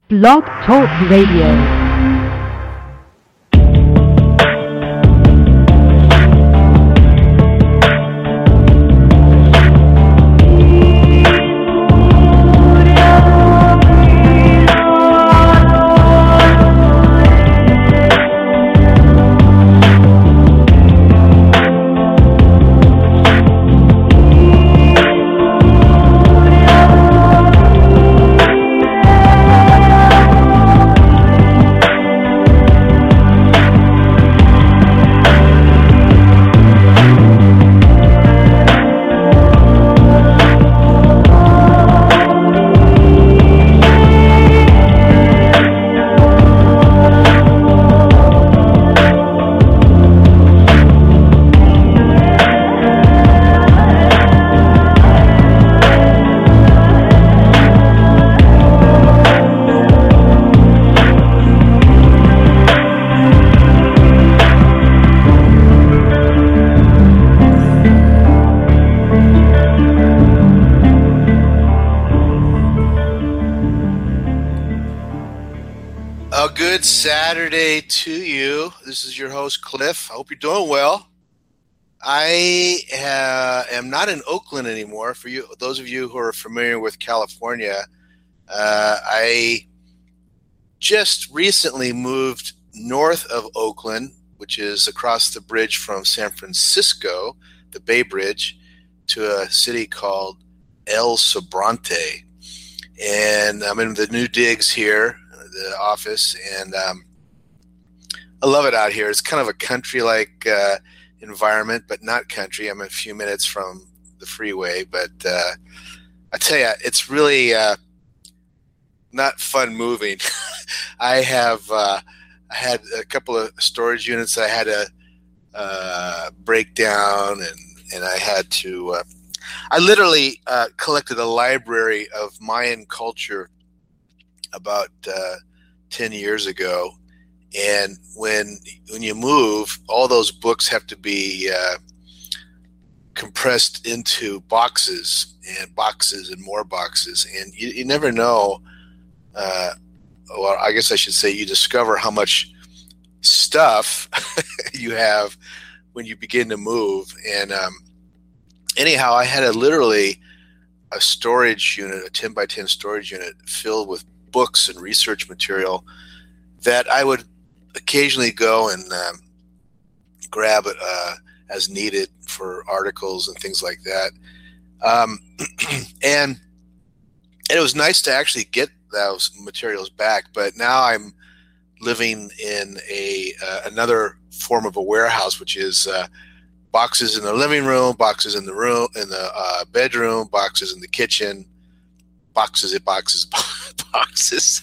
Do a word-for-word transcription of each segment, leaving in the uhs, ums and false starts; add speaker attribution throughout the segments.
Speaker 1: Blog Talk Radio.
Speaker 2: Saturday to you. This is your host, Cliff. I hope you're doing well. I uh, am not in Oakland anymore. For you, those of you who are familiar with California, uh, I just recently moved north of Oakland, which is across the bridge from San Francisco, the Bay Bridge, to a city called El Sobrante. And I'm in the new digs here, the office, and um, I love it out here. It's kind of a country-like uh, environment, but not country. I'm a few minutes from the freeway, but uh, I tell you, it's really uh, not fun moving. I have uh, I had a couple of storage units I had to uh, break down, and and I had to. Uh, I literally uh, collected a library of Mayan culture about uh, ten years ago, and when when you move, all those books have to be uh, compressed into boxes and boxes and more boxes, and you, you never know. Uh, well, I guess I should say you discover how much stuff you have when you begin to move. And um, anyhow, I had a literally a storage unit, a ten by ten storage unit filled with books and research material that I would occasionally go and um, grab uh, as needed for articles and things like that. Um, and, and it was nice to actually get those materials back, but now I'm living in a uh, another form of a warehouse, which is uh, boxes in the living room, boxes in the room, in the uh, bedroom, boxes in the kitchen, boxes and boxes, boxes.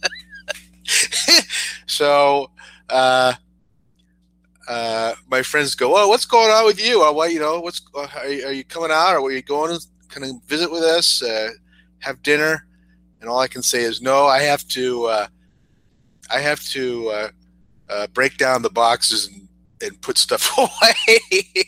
Speaker 2: So, uh, uh, my friends go, "Oh, what's going on with you? Uh, what, you know, what's are you, are you coming out, or are you going to kind of visit with us, uh, have dinner?" And all I can say is, "No, I have to. Uh, I have to uh, uh, break down the boxes and, and put stuff away."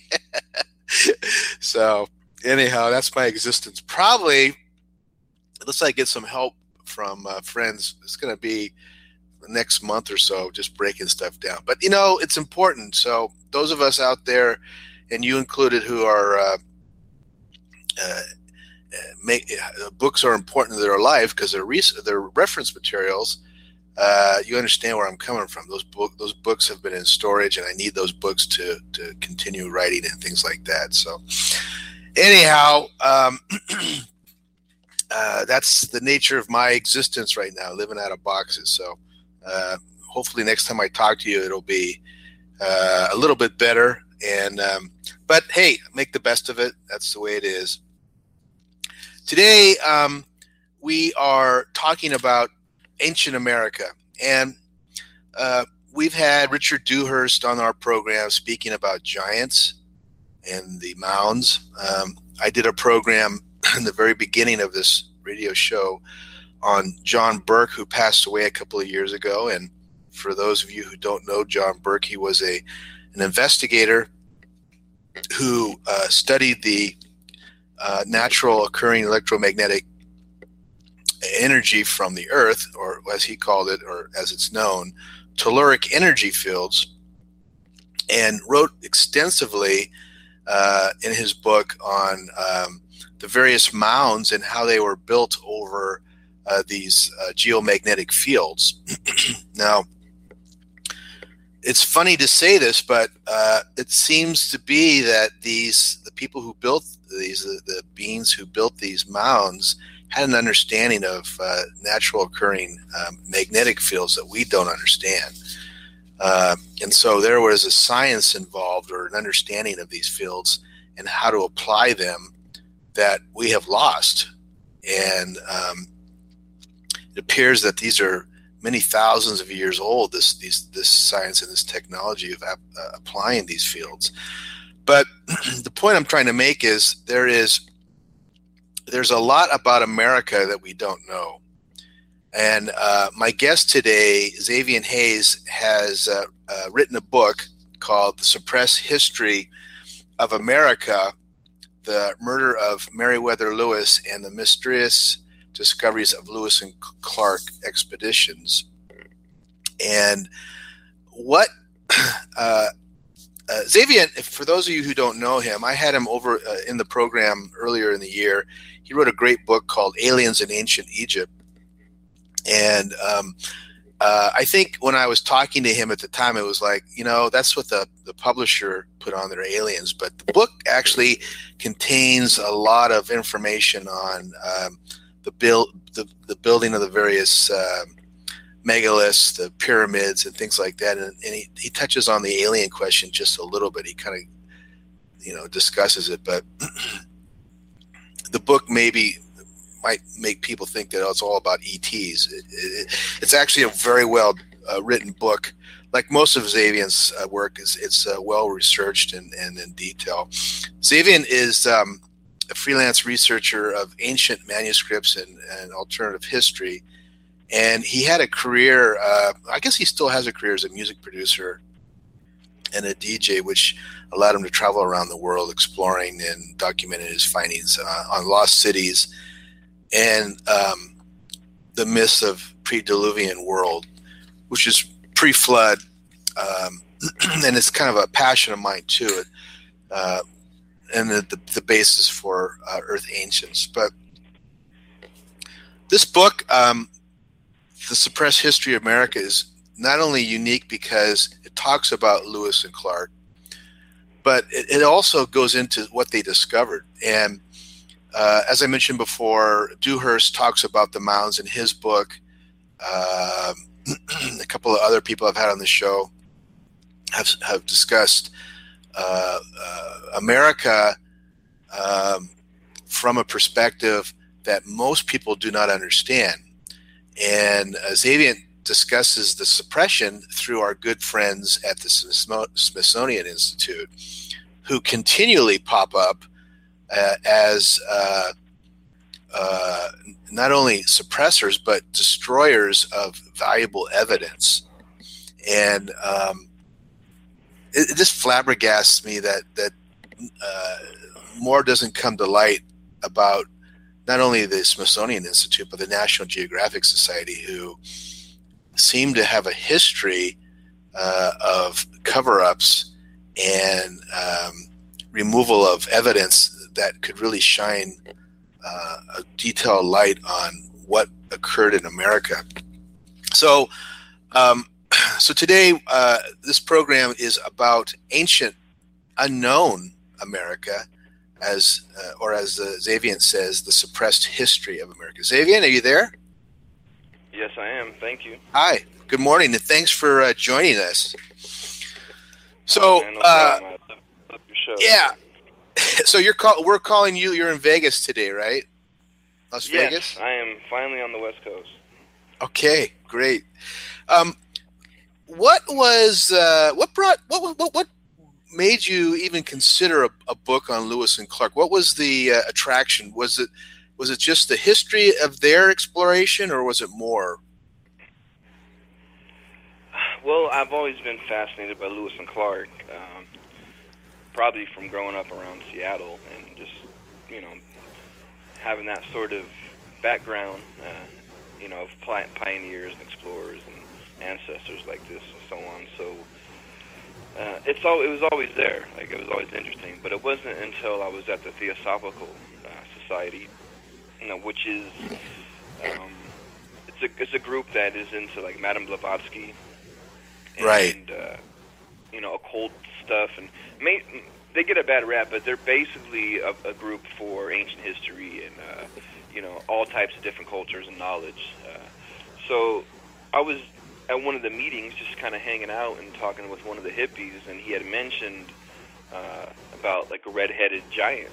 Speaker 2: So, anyhow, that's my existence. Probably. Unless I get some help from uh, friends, it's going to be the next month or so, just breaking stuff down. But, you know, it's important. So those of us out there, and you included, who are uh, uh, make, uh, books are important to their life because they're, re- they're reference materials. Uh, you understand where I'm coming from. Those, book, those books have been in storage, and I need those books to, to continue writing and things like that. So anyhow, um, Uh, that's the nature of my existence right now, living out of boxes. So uh, hopefully next time I talk to you, it'll be uh, a little bit better. And um, but hey, make the best of it. That's the way it is. Today um, we are talking about ancient America, and uh, we've had Richard Dewhurst on our program speaking about giants and the mounds. Um, I did a program in the very beginning of this radio show on John Burke, who passed away a couple of years ago. And for those of you who don't know John Burke, he was a an investigator who uh, studied the uh, natural occurring electromagnetic energy from the Earth, or as he called it, or as it's known, telluric energy fields, and wrote extensively uh, in his book on um, the various mounds and how they were built over uh, these uh, geomagnetic fields. Now, it's funny to say this, but uh, it seems to be that these the people who built these, the, the beings who built these mounds, had an understanding of uh, natural occurring um, magnetic fields that we don't understand. Uh, and so there was a science involved, or an understanding of these fields and how to apply them, that we have lost. And um, it appears that these are many thousands of years old, this these this science and this technology of ap- uh, applying these fields. But the point I'm trying to make is there is there's a lot about America that we don't know. And uh, my guest today, Xavier Hayes, has uh, uh, written a book called The Suppressed History of America, The Murder of Meriwether Lewis and the Mysterious Discoveries of Lewis and Clark Expeditions. And what uh, uh, Xavier, for those of you who don't know him, I had him over uh, in the program earlier in the year. He wrote a great book called Aliens in Ancient Egypt. And um, uh, I think when I was talking to him at the time, it was like, you know, that's what the, the publisher put on their aliens. But the book actually contains a lot of information on um, the build, the, the building of the various uh, megaliths, the pyramids, and things like that. And, and he, he touches on the alien question just a little bit. He kind of, you know, discusses it. But the book maybe might make people think that it's all about E Ts. It, it, it's actually a very well uh, written book. Like most of Xavier's uh, work, is it's uh, well researched and, and in detail. Xavier is um, a freelance researcher of ancient manuscripts and, and alternative history, and he had a career. Uh, I guess he still has a career as a music producer and a D J, which allowed him to travel around the world exploring and documenting his findings uh, on lost cities and um, the myths of pre-Diluvian world, which is pre-flood, um, and it's kind of a passion of mine too, uh, and the, the, the basis for uh, Earth Ancients. But this book, um, The Suppressed History of America, is not only unique because it talks about Lewis and Clark, but it, it also goes into what they discovered. And Uh, as I mentioned before, Dewhurst talks about the mounds in his book. Uh, a couple of other people I've had on the show have have discussed uh, uh, America um, from a perspective that most people do not understand. And uh, Xavier discusses the suppression through our good friends at the Smithsonian Institute, who continually pop up Uh, as uh, uh, not only suppressors but destroyers of valuable evidence. And um, it, it just flabbergasts me that that uh, more doesn't come to light about not only the Smithsonian Institute but the National Geographic Society, who seem to have a history uh, of cover-ups and um, removal of evidence that could really shine uh, a detailed light on what occurred in America. So, um, so today, uh, this program is about ancient, unknown America, as uh, or as uh, Xavier says, the suppressed history of America. Xavier, are you there?
Speaker 3: Yes, I am. Thank you.
Speaker 2: Hi. Good morning, and thanks for uh, joining us. So,
Speaker 3: oh, man, no
Speaker 2: uh,
Speaker 3: I love, love your show.
Speaker 2: yeah. So you're call, we're calling you. You're in Vegas today, right? Las
Speaker 3: yes,
Speaker 2: Vegas.
Speaker 3: I am finally on the West Coast.
Speaker 2: Okay, great. Um, what was uh, what brought what what what made you even consider a, a book on Lewis and Clark? What was the uh, attraction? Was it was it just the history of their exploration, or was it more?
Speaker 3: Well, I've always been fascinated by Lewis and Clark. Um, probably from growing up around Seattle and just, you know, having that sort of background, uh, you know, of pi- pioneers and explorers and ancestors like this and so on. So uh, it's all it was always there. Like it was always interesting. But it wasn't until I was at the Theosophical uh, Society, you know, which is um, it's a it's a group that is into like Madame Blavatsky, and,
Speaker 2: right?
Speaker 3: Uh, you know, occult stuff, and may, they get a bad rap, but they're basically a, a group for ancient history and uh, you know, all types of different cultures and knowledge. Uh, so I was at one of the meetings, just kind of hanging out and talking with one of the hippies, and he had mentioned uh, about like red-headed giants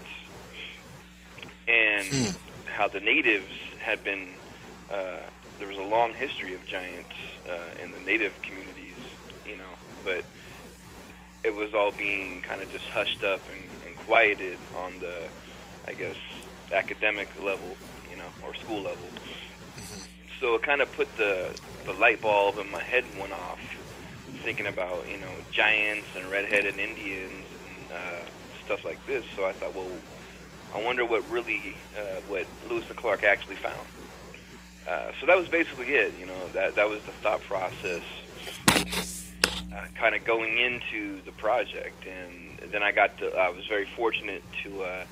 Speaker 3: and
Speaker 2: hmm.
Speaker 3: how the natives had been. Uh, there was a long history of giants uh, in the native communities, you know, but it was all being kind of just hushed up and, and quieted on the, I guess, academic level, you know, or school level.
Speaker 2: Mm-hmm.
Speaker 3: So it kind of put the the light bulb in my head went off, thinking about, you know, giants and red-headed Indians and uh, stuff like this. So I thought, well, I wonder what really, uh, what Lewis and Clark actually found. Uh, so that was basically it, you know, that that was the thought process, uh, kind of going into the project. And then I got to, I was very fortunate to uh,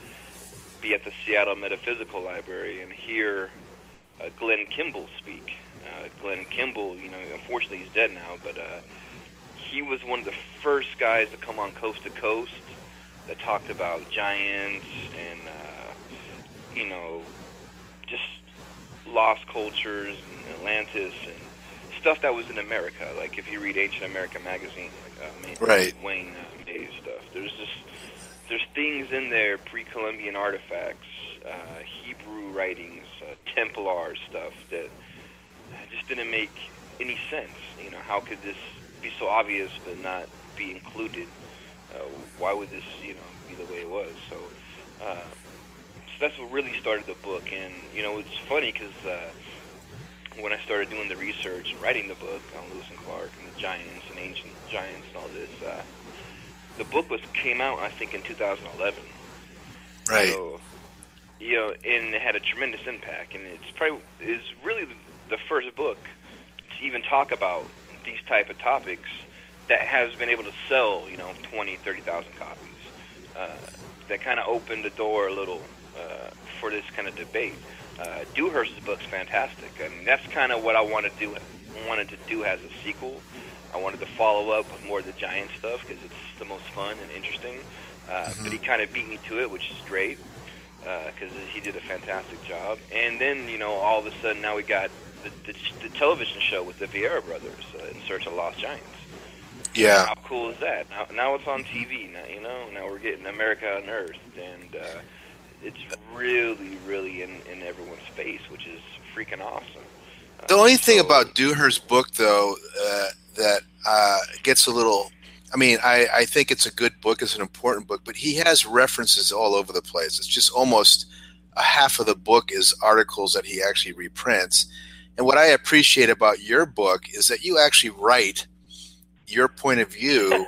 Speaker 3: be at the Seattle Metaphysical Library and hear uh, Glenn Kimball speak. Uh, Glenn Kimball, you know, unfortunately he's dead now, but uh, he was one of the first guys to come on Coast to Coast that talked about giants and, uh, you know, just lost cultures and Atlantis and stuff that was in America. Like if you read Ancient America magazine, like uh, Wayne,
Speaker 2: right.
Speaker 3: Wayne uh, Mays stuff, there's just there's things in there, pre-Columbian artifacts, uh, Hebrew writings, uh, Templar stuff that just didn't make any sense. You know, how could this be so obvious but not be included? Uh, why would this, you know, be the way it was? So. Uh, So that's what really started the book. And, you know, it's funny because uh, when I started doing the research and writing the book on Lewis and Clark and the giants and ancient giants and all this, uh, the book was came out, I think, in two thousand eleven.
Speaker 2: Right.
Speaker 3: So, you know, and it had a tremendous impact. And it's probably is really the first book to even talk about these type of topics that has been able to sell, you know, twenty, thirty thousand copies. Uh, that kind of opened the door a little uh, for this kind of debate. Uh, Dewhurst's book's fantastic. I mean, that's kind of what I wanted to do. Wanted to do as a sequel. I wanted to follow up with more of the giant stuff because it's the most fun and interesting. Uh,
Speaker 2: mm-hmm.
Speaker 3: But he kind of beat me to it, which is great because uh, he did a fantastic job. And then, you know, all of a sudden now we got the, the, the television show with the Vieira brothers, uh, In Search of Lost Giants.
Speaker 2: Yeah.
Speaker 3: How cool is that? Now, now it's on T V. Now, you know, now we're getting America Unearthed, and uh, it's really, really in, in everyone's face, which is freaking awesome. Uh,
Speaker 2: the only thing
Speaker 3: so,
Speaker 2: about Dewhurst's book, though, uh, that uh, gets a little. I mean, I, I think it's a good book. It's an important book, but he has references all over the place. It's just almost a half of the book is articles that he actually reprints. And what I appreciate about your book is that you actually write your point of view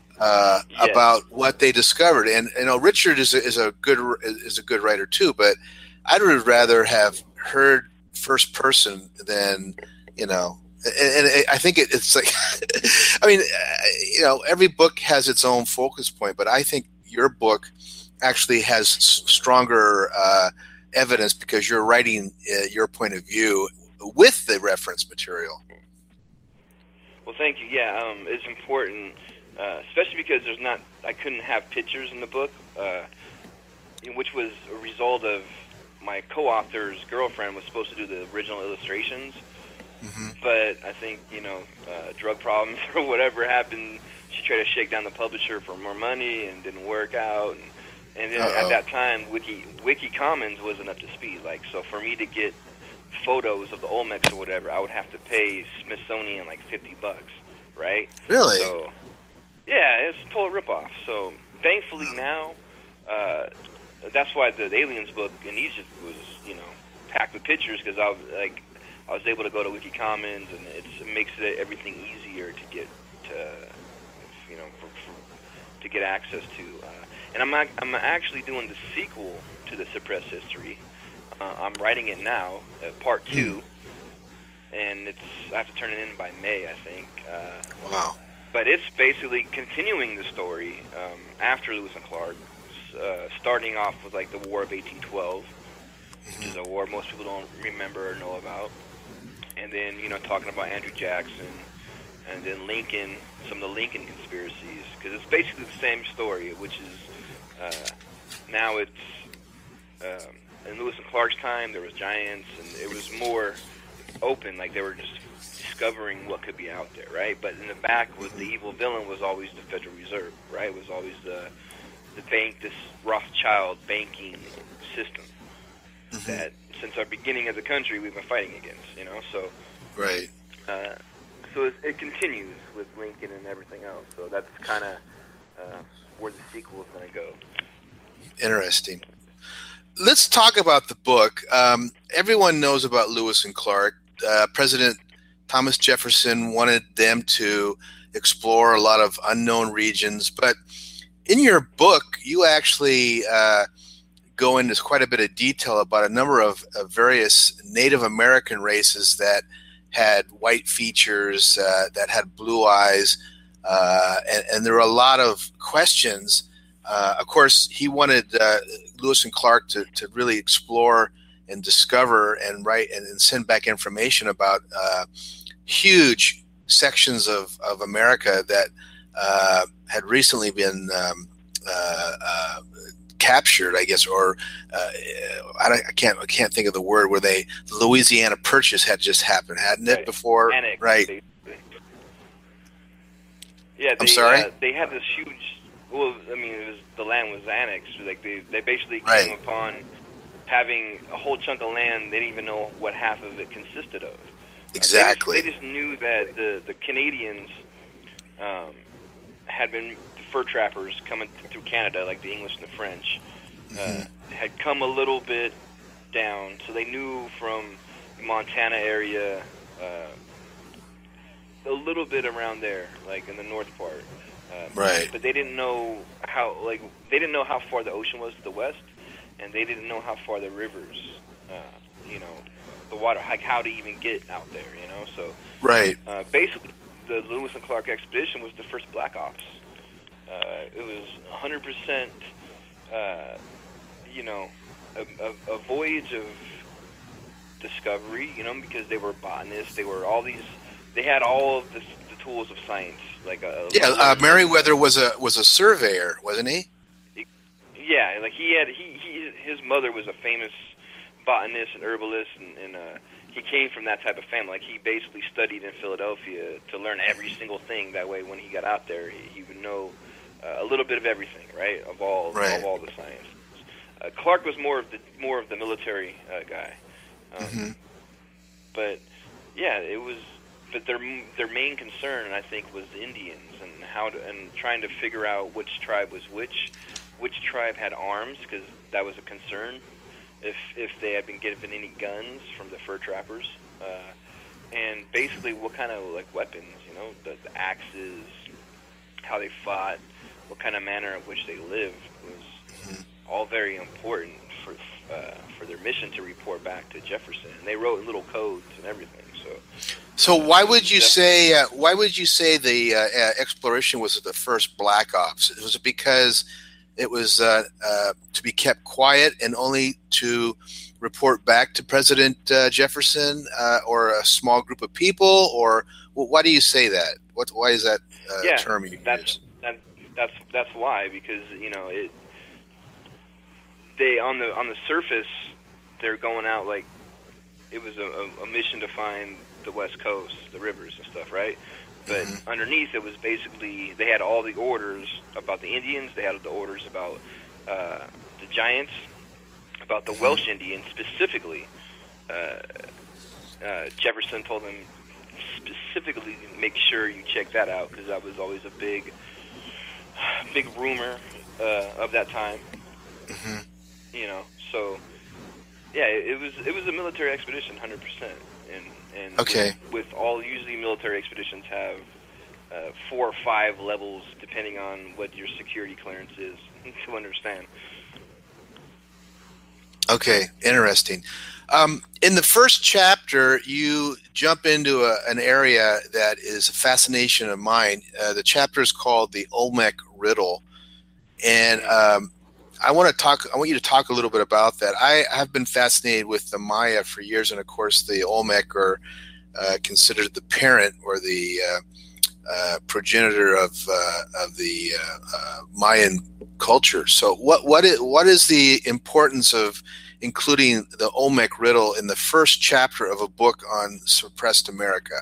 Speaker 2: uh,
Speaker 3: yes.
Speaker 2: about what they discovered. And you know, Richard is a, is a good is a good writer too. But I would rather have heard first person than you know. And, and I think it, it's like, I mean, you know, every book has its own focus point, but I think your book actually has stronger uh, evidence because you're writing uh, your point of view with the reference material.
Speaker 3: Well, thank you. Yeah, um, it's important, uh, especially because there's not. I couldn't have pictures in the book, uh, which was a result of my co-author's girlfriend was supposed to do the original illustrations, mm-hmm. but I think you know, uh, drug problems or whatever happened. She tried to shake down the publisher for more money and didn't work out. And, and then at that time, Wiki Wiki Commons wasn't up to speed. Like so, for me to get photos of the Olmecs or whatever, I would have to pay Smithsonian like fifty bucks, right?
Speaker 2: Really?
Speaker 3: So, yeah, it's a total ripoff. So, thankfully now, uh, that's why the Aliens book in Egypt was, you know, packed with pictures because I was like, I was able to go to Wiki Commons and it's, it makes it everything easier to get to, you know, for, for, to get access to. Uh, and I'm I'm actually doing the sequel to the Suppressed History. Uh, I'm writing it now, uh, part two, and it's I have to turn it in by May, I think. Uh,
Speaker 2: Wow.
Speaker 3: But it's basically continuing the story um, after Lewis and Clark, uh, starting off with like the War of eighteen twelve, which is a war most people don't remember or know about, and then you know talking about Andrew Jackson, and then Lincoln, some of the Lincoln conspiracies, because it's basically the same story, which is uh, now it's um, in Lewis and Clark's time there was giants, and it was more open, like they were just discovering what could be out there, right? But in the back was the evil villain was always the Federal Reserve, right? It was always the the bank, this Rothschild banking system mm-hmm. that since our beginning as a country we've been fighting against, you know. So
Speaker 2: right.
Speaker 3: Uh, so it, it continues with Lincoln and everything else. So that's kind of uh, where the sequel is going to go.
Speaker 2: Interesting. Let's talk about the book. Um, everyone knows about Lewis and Clark. Uh, President Thomas Jefferson wanted them to explore a lot of unknown regions, but in your book, you actually uh, go into quite a bit of detail about a number of, of various Native American races that had white features, uh, that had blue eyes, uh, and, and there were a lot of questions. Uh, of course, he wanted uh, Lewis and Clark to, to really explore and discover and write and, and send back information about uh, huge sections of, of America that uh, had recently been um, uh, uh, captured, I guess, or uh, I, I can't I can't think of the word where they the Louisiana Purchase had just happened, hadn't it,
Speaker 3: right.
Speaker 2: before?
Speaker 3: Annex,
Speaker 2: right.
Speaker 3: Basically. Yeah, they,
Speaker 2: I'm sorry.
Speaker 3: Uh, they had this huge. Well, I mean, it was the land was annexed. Like they, they basically
Speaker 2: right.
Speaker 3: came upon having a whole chunk of land they didn't even know what half of it consisted of.
Speaker 2: Exactly.
Speaker 3: Uh, they, just, they just knew that the the Canadians um, had been the fur trappers coming th- through Canada, like the English and the French, uh, mm-hmm. had come a little bit down. So they knew from the Montana area, uh, a little bit around there, like in the north part. Uh,
Speaker 2: right.
Speaker 3: But they didn't know how, like, they didn't know how far the ocean was to the west, and they didn't know how far the rivers, uh, you know, the water, like how to even get out there, you know. So,
Speaker 2: right.
Speaker 3: Uh, basically, the Lewis and Clark expedition was the first Black Ops. Uh, it was one hundred percent, uh, you know, a, a, a voyage of discovery, you know, because they were botanists, they were all these, they had all of this, the tools of science. Like a,
Speaker 2: yeah, uh, Meriwether was a was a surveyor, wasn't he?
Speaker 3: Yeah, like he had he, he his mother was a famous botanist and herbalist, and, and uh, he came from that type of family. Like he basically studied in Philadelphia to learn every single thing. That way, when he got out there, he, he would know uh, a little bit of everything, right? Of all
Speaker 2: right.
Speaker 3: of all the science. Uh, Clark was more of the more of the military uh, guy, um,
Speaker 2: mm-hmm.
Speaker 3: but yeah, it was. But their their main concern, I think, was the Indians and how to, and trying to figure out which tribe was which, which tribe had arms, because that was a concern. If if they had been given any guns from the fur trappers, uh, and basically what kind of like weapons, you know, the, the axes, how they fought, what kind of manner in which they lived was mm-hmm. all very important for uh, for their mission to report back to Jefferson. And they wrote little codes and everything. So.
Speaker 2: So why would you say uh, why would you say the uh, uh, exploration was the first Black Ops? Was it because it was uh, uh, to be kept quiet and only to report back to President uh, Jefferson uh, or a small group of people? Or well, why do you say that? What why is that uh,
Speaker 3: yeah,
Speaker 2: term you
Speaker 3: that's,
Speaker 2: use?
Speaker 3: That, that's that's why, because you know it. They on the on the surface, they're going out like it was a, a mission to find the West Coast, the rivers and stuff, right? But mm-hmm. underneath it was basically, they had all the orders about the Indians, they had the orders about uh, the giants, about the Welsh Indians specifically. Uh, uh, Jefferson told them specifically make sure you check that out, because that was always a big, big rumor uh, of that time.
Speaker 2: Mm-hmm.
Speaker 3: You know, so yeah, it, it was it was a military expedition, one hundred percent. And, and
Speaker 2: okay.
Speaker 3: with, with all, usually military expeditions have uh, four or five levels depending on what your security clearance is to understand.
Speaker 2: Okay, interesting. Um, in the first chapter, you jump into a, an area that is a fascination of mine. Uh, the chapter is called the Olmec Riddle, and um, I want to talk. I want you to talk a little bit about that. I have been fascinated with the Maya for years, and of course, the Olmec are uh, considered the parent or the uh, uh, progenitor of uh, of the uh, uh, Mayan culture. So, what what is what is the importance of including the Olmec riddle in the first chapter of a book on suppressed America?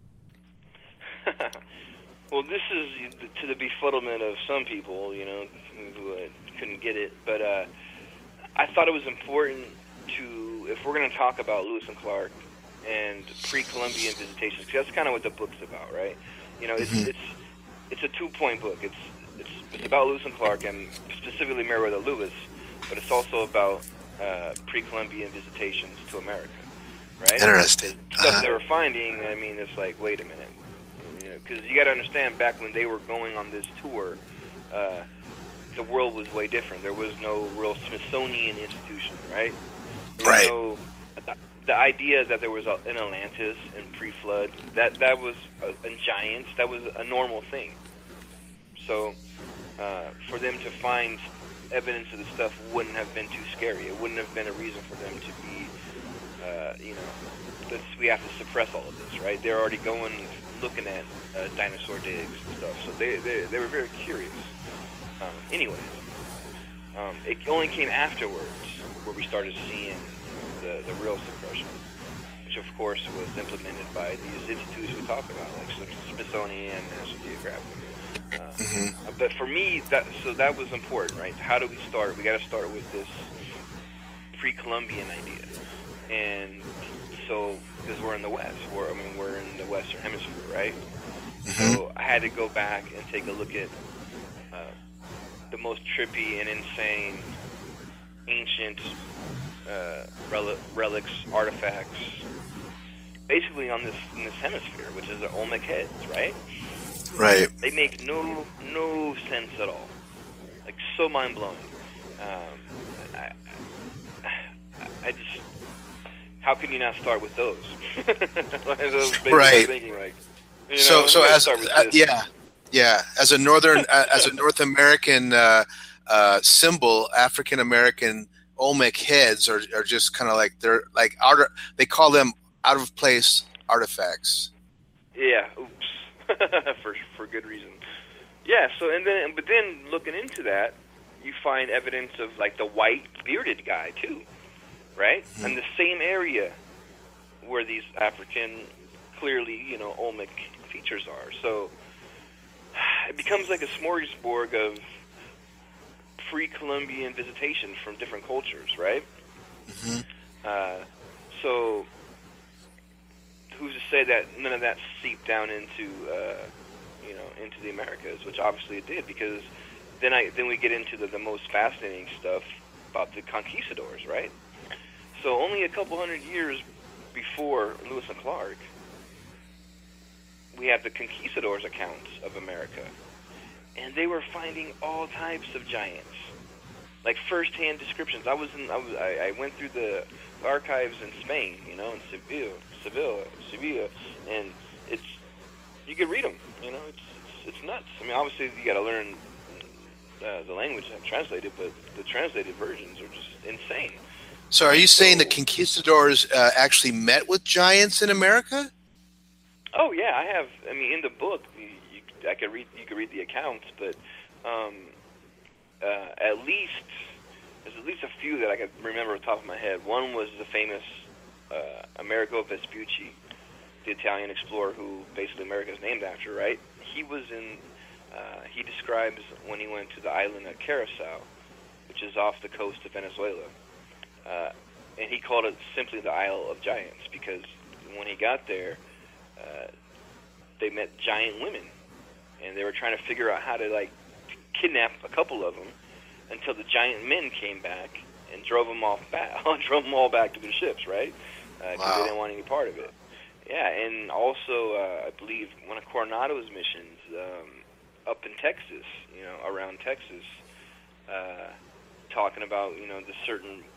Speaker 3: Well, this is to the befuddlement of some people, you know, who uh, couldn't get it. But uh, I thought it was important to, if we're going to talk about Lewis and Clark and pre-Columbian visitations, because that's kind of what the book's about, right? You know, it's mm-hmm. it's it's a two-point book. It's it's it's about Lewis and Clark and specifically Meriwether Lewis, but it's also about uh, pre-Columbian visitations to America, right?
Speaker 2: Interesting.
Speaker 3: Stuff
Speaker 2: Uh-huh.
Speaker 3: they were finding. I mean, it's like, wait a minute, you know, because you got to understand, back when they were going on this tour, uh, the world was way different. There was no real Smithsonian institution, right? There was
Speaker 2: Right.
Speaker 3: no, the idea that there was a, an Atlantis in pre-flood, that that was a, and giants, that was a normal thing. So uh, for them to find evidence of the stuff wouldn't have been too scary. It wouldn't have been a reason for them to be, uh, you know, this, we have to suppress all of this, right? They're already going, looking at uh, dinosaur digs and stuff, so they they, they were very curious. Um, anyways, um, it only came afterwards where we started seeing the, the real suppression, which of course was implemented by these institutes we talk about, like Smithsonian and National Geographic. Uh,
Speaker 2: Mm-hmm.
Speaker 3: but for me, that so that was important, right? How do we start? We got to start with this pre-Columbian idea, and so because we're in the West, we're I mean we're in the Western Hemisphere, right?
Speaker 2: Mm-hmm.
Speaker 3: So I had to go back and take a look at uh, the most trippy and insane ancient uh, rel- relics, artifacts, basically on this in this hemisphere, which is the Olmec heads, right?
Speaker 2: Right.
Speaker 3: They make no no sense at all, like so mind blowing. Um, I, I, I just, how can you not start with those? Those
Speaker 2: Right.
Speaker 3: Thinking like, you know,
Speaker 2: So, so
Speaker 3: let's
Speaker 2: as
Speaker 3: start with
Speaker 2: uh,
Speaker 3: this.
Speaker 2: yeah, yeah, as a northern, uh, as a North American uh, uh, symbol, African American Olmec heads are, are just kind of like they're like out. Of, they call them out of place artifacts.
Speaker 3: Yeah, oops, for for good reason. Yeah. So and then, but then looking into that, you find evidence of like the white bearded guy too, right? Mm-hmm. In the same area where these African, clearly, you know, Olmec features are. So it becomes like a smorgasbord of pre-Columbian visitation from different cultures, right?
Speaker 2: Mm-hmm.
Speaker 3: Uh, so who's to say that none of that seeped down into, uh, you know, into the Americas, which obviously it did, because then I then we get into the, the most fascinating stuff about the conquistadors, right? So only a couple hundred years before Lewis and Clark, we have the conquistadors' accounts of America, and they were finding all types of giants, like first-hand descriptions. I was in, I, was, I, I went through the archives in Spain, you know, in Seville, Seville, Sevilla, and it's you can read them, you know, it's it's, it's nuts. I mean, obviously you got to learn uh, the language and translate it, but the translated versions are just insane.
Speaker 2: So, are you saying
Speaker 3: So-
Speaker 2: the conquistadors uh, actually met with giants in America?
Speaker 3: Oh yeah, I have. I mean, in the book, you, you, I could read. You could read the accounts, but um, uh, at least there's at least a few that I could remember off the top of my head. One was the famous uh, Amerigo Vespucci, the Italian explorer who basically America is named after. Right? He was in. Uh, he describes when he went to the island of Curacao, which is off the coast of Venezuela, uh, and he called it simply the Isle of Giants because when he got there. Uh, they met giant women, and they were trying to figure out how to like kidnap a couple of them until the giant men came back and drove them off back, drove them all back to their ships, right? Because uh,
Speaker 2: Wow.
Speaker 3: they didn't want any part of it. Yeah, and also uh, I believe one of Coronado's missions um, up in Texas, you know, around Texas, uh, talking about you know the certain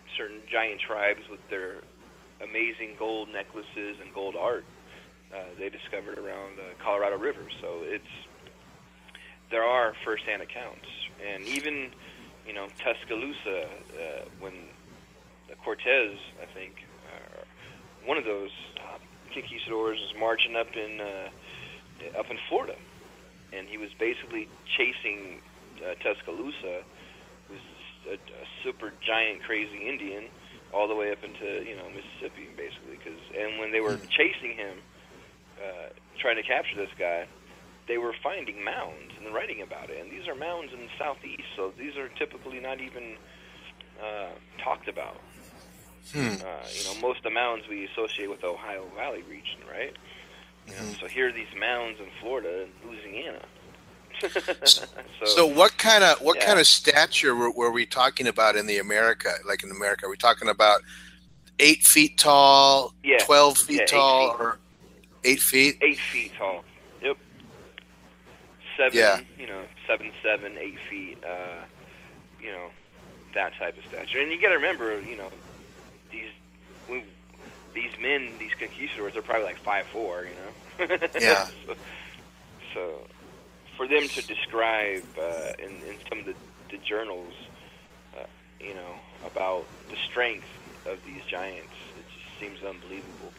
Speaker 3: certain giant tribes with their amazing gold necklaces and gold art uh, they discovered around the Colorado River. So it's there are first-hand accounts, and even you know Tuscaloosa uh, when Cortez, I think, uh, one of those uh, conquistadors was marching up in uh, up in Florida, and he was basically chasing uh, Tuscaloosa, who's a, a super giant, crazy Indian, all the way up into you know Mississippi, basically. Cause, and when they were chasing him, uh, trying to capture this guy, they were finding mounds and writing about it. And these are mounds in the southeast, so these are typically not even uh, talked about. Hmm. Uh, you know, most of the mounds we associate with the Ohio Valley region, right? Mm-hmm. So here are these mounds in Florida and Louisiana.
Speaker 2: so, so what kind of what
Speaker 3: yeah.
Speaker 2: kind of stature were, were we talking about in the America? Like in America, are we talking about eight feet tall,
Speaker 3: yeah.
Speaker 2: twelve feet
Speaker 3: yeah,
Speaker 2: tall,
Speaker 3: feet.
Speaker 2: or eight feet?
Speaker 3: Eight feet tall. Yep. Seven.
Speaker 2: Yeah.
Speaker 3: You know, seven, seven, eight feet. Uh, you know, that type of stature. And you got to remember, you know, these we, these men, these conquistadors, are probably like five four. You know.
Speaker 2: Yeah.
Speaker 3: so, so for them to describe uh, in, in some of the, the journals, uh, you know, about the strength of these giants, it just seems unbelievable.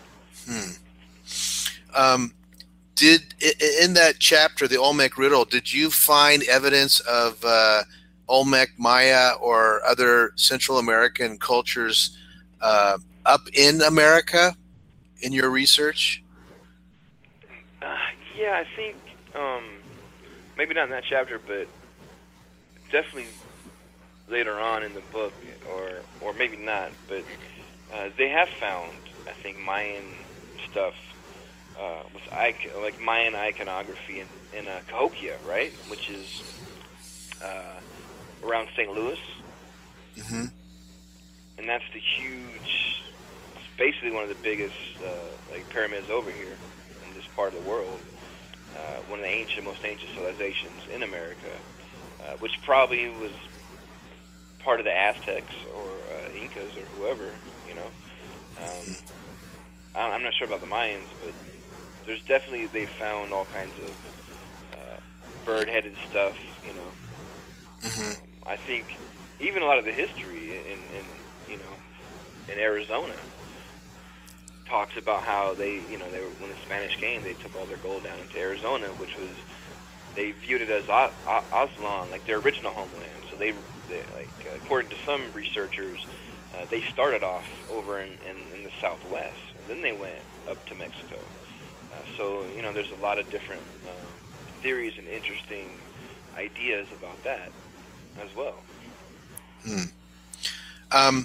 Speaker 2: Hmm. Um, did in that chapter, the Olmec Riddle, did you find evidence of uh, Olmec, Maya, or other Central American cultures uh, up in America in your research?
Speaker 3: Uh, yeah, I think um, maybe not in that chapter, but definitely later on in the book, or or maybe not, but uh, they have found, I think, Mayan stuff uh, with icon, like Mayan iconography in, in uh, Cahokia, right, which is uh, around Saint Louis.
Speaker 2: Mm-hmm.
Speaker 3: And that's the huge, it's basically one of the biggest uh, like pyramids over here in this part of the world. Uh, one of the ancient, most ancient civilizations in America, uh, which probably was part of the Aztecs or uh, Incas or whoever, you know. Um, I'm not sure about the Mayans, but there's definitely, they found all kinds of uh, bird-headed stuff, you know.
Speaker 2: Mm-hmm.
Speaker 3: Um, I think even a lot of the history in, in you know, in Arizona talks about how they, you know, they were, when the Spanish came, they took all their gold down into Arizona, which was, they viewed it as o- o- Aztlan, like their original homeland. So they, they like, uh, according to some researchers, uh, they started off over in, in, in the Southwest, and then they went up to Mexico. Uh, so, you know, there's a lot of different uh, theories and interesting ideas about that as well.
Speaker 2: Hmm. Um,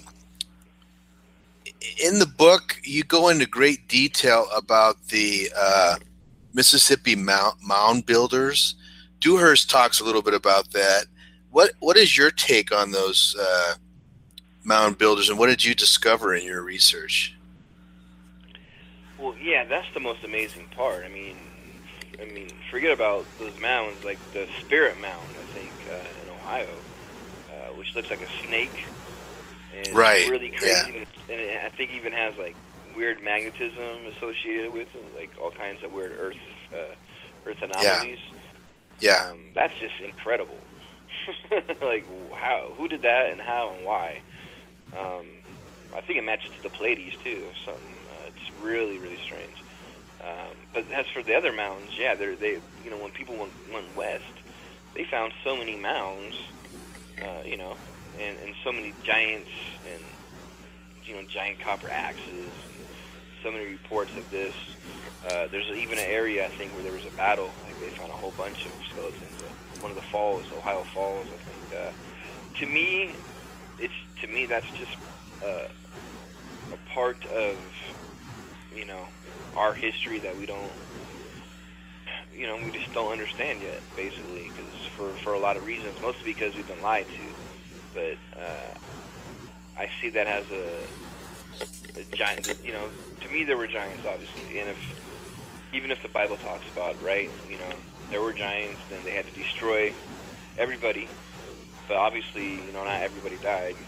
Speaker 2: in the book, you go into great detail about the uh, Mississippi mound, mound builders. Dewhurst talks a little bit about that. What What is your take on those uh, mound builders, and what did you discover in your research?
Speaker 3: Well, yeah, that's the most amazing part. I mean, I mean, forget about those mounds, like the Spirit Mound, I think, uh, in Ohio, uh, which looks like a snake. And
Speaker 2: right.
Speaker 3: It's really crazy.
Speaker 2: Yeah.
Speaker 3: And it, I think even has like weird magnetism associated with it, like all kinds of weird Earth uh, Earth anomalies.
Speaker 2: Yeah. yeah.
Speaker 3: Um, that's just incredible. Like how? Who did that, and how, and why? Um, I think it matches to the Pleiades too, or something. Uh, it's really, really strange. Um, but as for the other mounds, yeah, they're, they, you know, when people went, went west, they found so many mounds, uh, you know, and, and so many giants and, you know, giant copper axes, and so many reports of this. Uh, there's even an area, I think, where there was a battle. Like they found a whole bunch of skeletons. Uh, one of the falls, Ohio Falls, I think. Uh, to me, it's to me that's just uh, a part of, you know, our history that we don't, you know, we just don't understand yet, basically, because for, for a lot of reasons, mostly because we've been lied to. But uh, I see that as a, a giant, you know, to me there were giants, obviously, and if, even if the Bible talks about, right, you know, there were giants, then they had to destroy everybody, but obviously, you know, not everybody died, which is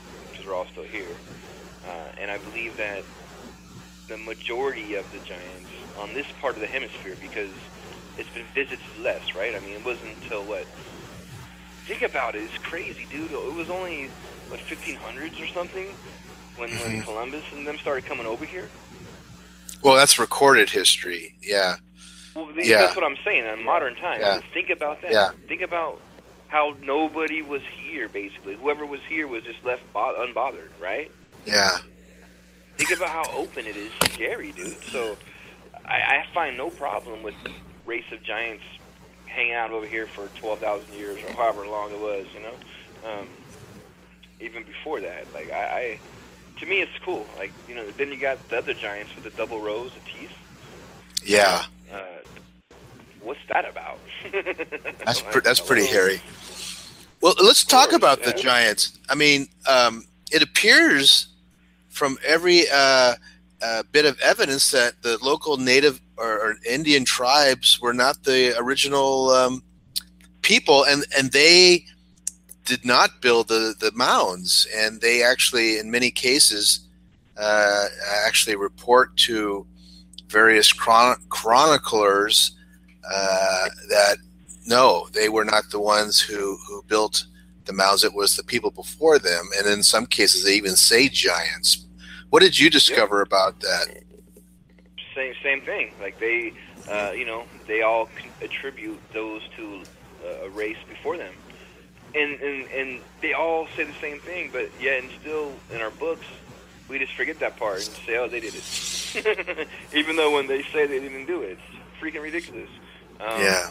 Speaker 3: are all still here. Uh, and I believe that the majority of the giants on this part of the hemisphere, because it's been visited less, right? I mean, it wasn't until, what, think about it, it's crazy, dude. It was only, what, fifteen hundreds or something when, mm-hmm. when Columbus and them started coming over here?
Speaker 2: Well, that's recorded history, yeah.
Speaker 3: Well,
Speaker 2: yeah.
Speaker 3: That's what I'm saying, in modern times.
Speaker 2: Yeah.
Speaker 3: Think about that.
Speaker 2: Yeah.
Speaker 3: Think about how nobody was here, basically. Whoever was here was just left bo- unbothered, right?
Speaker 2: Yeah.
Speaker 3: Think about how open it is. Scary, dude. So I, I find no problem with the race of giants hanging out over here for twelve thousand years or however long it was, you know? Um, even before that. Like, I, I, to me, it's cool. Like, you know, then you got the other giants with the double rows of teeth.
Speaker 2: Yeah.
Speaker 3: Uh, what's that about?
Speaker 2: that's pre- that's pretty hairy. Well, let's talk about the giants. I mean, um, it appears from every uh, uh, bit of evidence that the local native or, or Indian tribes were not the original um, people, and, and they did not build the, the mounds. And they actually, in many cases, uh, actually report to various chron- chroniclers uh, that no, they were not the ones who, who built the mounds. It was the people before them. And in some cases, they even say giants. What did you discover yep. about that?
Speaker 3: Same same thing. Like they, uh, you know, they all attribute those to uh, a race before them. And, and, and they all say the same thing, but yet and still in our books, we just forget that part and say, oh, they did it. Even though when they say they didn't do it, it's freaking ridiculous. Um,
Speaker 2: yeah.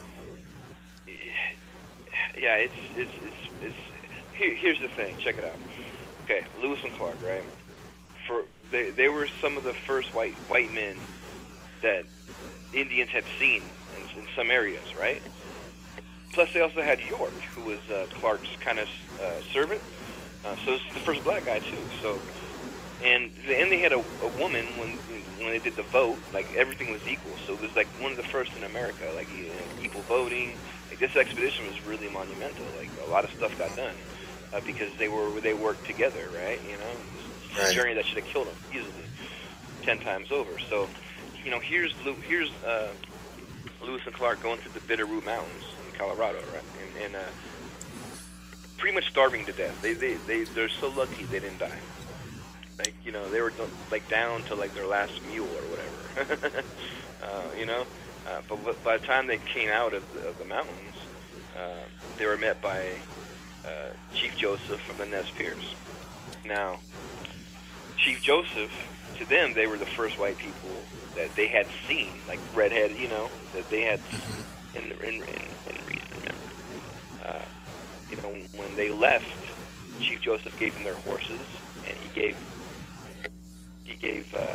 Speaker 3: Yeah, it's, it's, it's, it's here, here's the thing. Check it out. Okay, Lewis and Clark, right? For they, they were some of the first white white men that Indians had seen in, in some areas, right? Plus, they also had York, who was uh, Clark's kind of uh, servant. Uh, so it's the first black guy too. So, and and they had a, a woman when when they did the vote. Like everything was equal. So it was like one of the first in America, like you know, equal voting. Like this expedition was really monumental. Like a lot of stuff got done uh, because they were they worked together, right? You know.
Speaker 2: Right.
Speaker 3: A journey that should have killed him easily, ten times over. So, you know, here's here's uh, Lewis and Clark going through the Bitterroot Mountains in Colorado, right, and, and uh, pretty much starving to death. They they they they're so lucky they didn't die. Like you know, they were like down to like their last mule or whatever. uh, you know, uh, but by the time they came out of the, of the mountains, uh, they were met by uh, Chief Joseph from the Nez Perce. Now. Chief Joseph, to them, they were the first white people that they had seen, like redhead, you know, that they had in in in, in reason. Remember, uh, you know, when they left, Chief Joseph gave them their horses, and he gave he gave uh,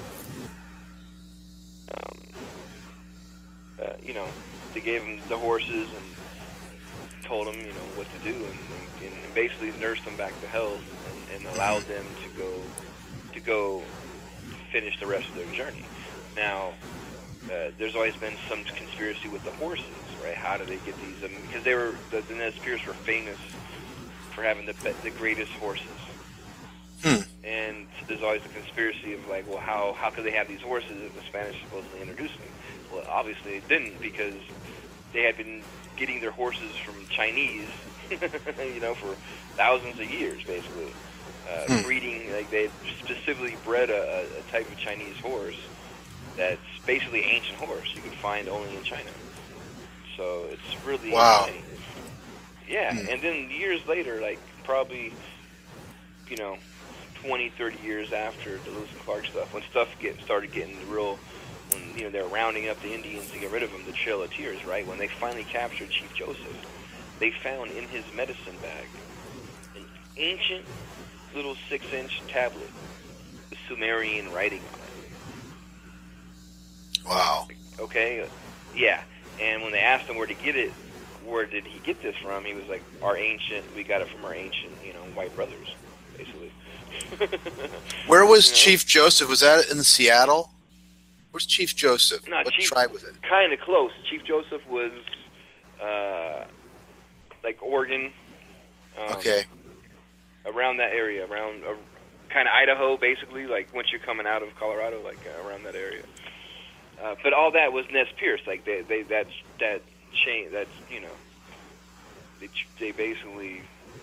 Speaker 3: um, uh, you know, they gave them the horses and told them, you know, what to do, and, and, and basically nursed them back to health and, and allowed them to go. to go finish the rest of their journey. Now, uh, there's always been some conspiracy with the horses, right? How do they get these? I mean, because they were, the, the Nez Perce were famous for having the the greatest horses.
Speaker 2: Hmm.
Speaker 3: And there's always a conspiracy of like, well, how, how could they have these horses if the Spanish supposedly introduced them? Well, obviously it didn't, because they had been getting their horses from Chinese, you know, for thousands of years, basically. Uh, hmm. Breeding, like they specifically bred a, a type of Chinese horse that's basically ancient horse you can find only in China. So it's really
Speaker 2: wow.
Speaker 3: insane. Yeah, hmm. And then years later, like probably, you know, twenty, thirty years after the Lewis and Clark stuff, when stuff get started getting real, when you know they're rounding up the Indians to get rid of them, the Trail of Tears, right? When they finally captured Chief Joseph, they found in his medicine bag an ancient little six-inch tablet with Sumerian writing on it.
Speaker 2: Wow.
Speaker 3: Okay, yeah. And when they asked him where to get it, where did he get this from? He was like, our ancient, we got it from our ancient, you know, white brothers, basically.
Speaker 2: Where was
Speaker 3: you know?
Speaker 2: Chief Joseph? Was that in Seattle? Where's Chief Joseph?
Speaker 3: No,
Speaker 2: what
Speaker 3: Chief,
Speaker 2: tribe was it?
Speaker 3: Kind of close. Chief Joseph was uh, like Oregon. Um,
Speaker 2: okay.
Speaker 3: around that area, around uh, kind of Idaho, basically, like once you're coming out of Colorado, like uh, around that area. Uh, but all that was Nez Perce, like they, they that that chain, that's you know, they, they basically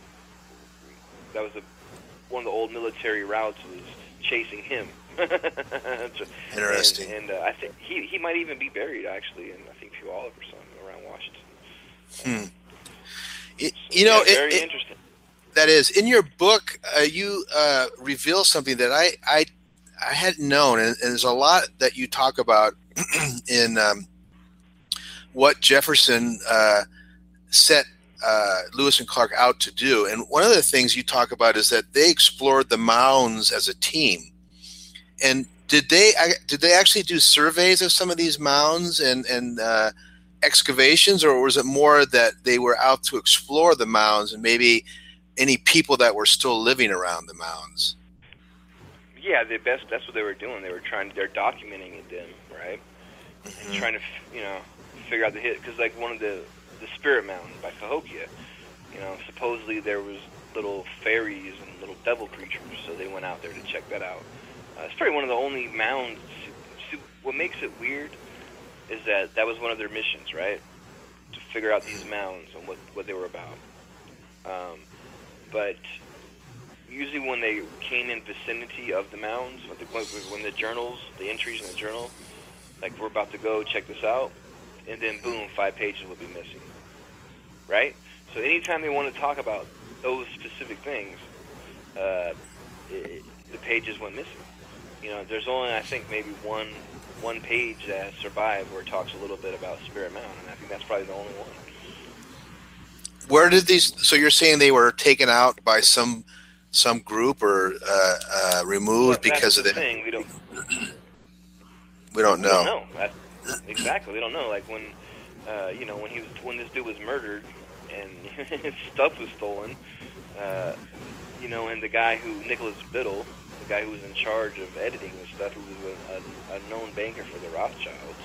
Speaker 3: that was a, one of the old military routes was chasing him.
Speaker 2: Interesting.
Speaker 3: And, and uh, I think he he might even be buried actually in I think Puyallup or something around Washington.
Speaker 2: Hmm. It,
Speaker 3: So,
Speaker 2: you know,
Speaker 3: yeah,
Speaker 2: it,
Speaker 3: very
Speaker 2: it,
Speaker 3: interesting.
Speaker 2: that is in your book. Uh, you uh, reveal something that I I, I hadn't known, and, and there's a lot that you talk about in um, what Jefferson uh, set uh, Lewis and Clark out to do. And one of the things you talk about is that they explored the mounds as a team. And did they did they actually do surveys of some of these mounds and and uh, excavations, or was it more that they were out to explore the mounds and maybe any people that were still living around the mounds?
Speaker 3: Yeah, the best. That's what they were doing. They were trying. They're documenting them, right?
Speaker 2: Mm-hmm.
Speaker 3: And trying to, you know, figure out the hit. Because like one of the the Spirit Mountain by Cahokia, you know, supposedly there was little fairies and little devil creatures. So they went out there to check that out. Uh, it's probably one of the only mounds. See, what makes it weird is that that was one of their missions, right? To figure out these mounds and what what they were about. Um, but usually when they came in vicinity of the mounds, when the, when the journals, the entries in the journal, like we're about to go check this out, and then boom, five pages will be missing, right? So anytime they want to talk about those specific things, uh, it, the pages went missing. You know, there's only, I think, maybe one one page that has survived where it talks a little bit about Spirit Mountain, and I think that's probably the only one.
Speaker 2: Where did these? So you're saying they were taken out by some some group or uh, uh, removed
Speaker 3: Well,
Speaker 2: because
Speaker 3: that's
Speaker 2: of
Speaker 3: the
Speaker 2: the?
Speaker 3: thing. We don't.
Speaker 2: We don't
Speaker 3: We
Speaker 2: know.
Speaker 3: don't know. That's, exactly. We don't know. Like when, uh, you know, when he was when this dude was murdered and his stuff was stolen, uh, you know, and the guy who Nicholas Biddle, the guy who was in charge of editing this stuff, who was a, a, a known banker for the Rothschilds.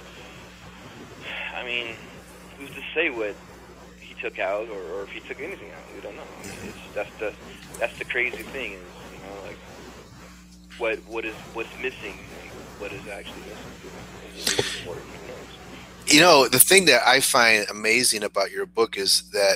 Speaker 3: I mean, who's to say what he took out, or, or if he took anything out? We don't know. I mean, it's, that's the that's the crazy thing is, you know, like what what is what's missing and what is actually missing. Is really important. Who knows?
Speaker 2: You know, the thing that I find amazing about your book is that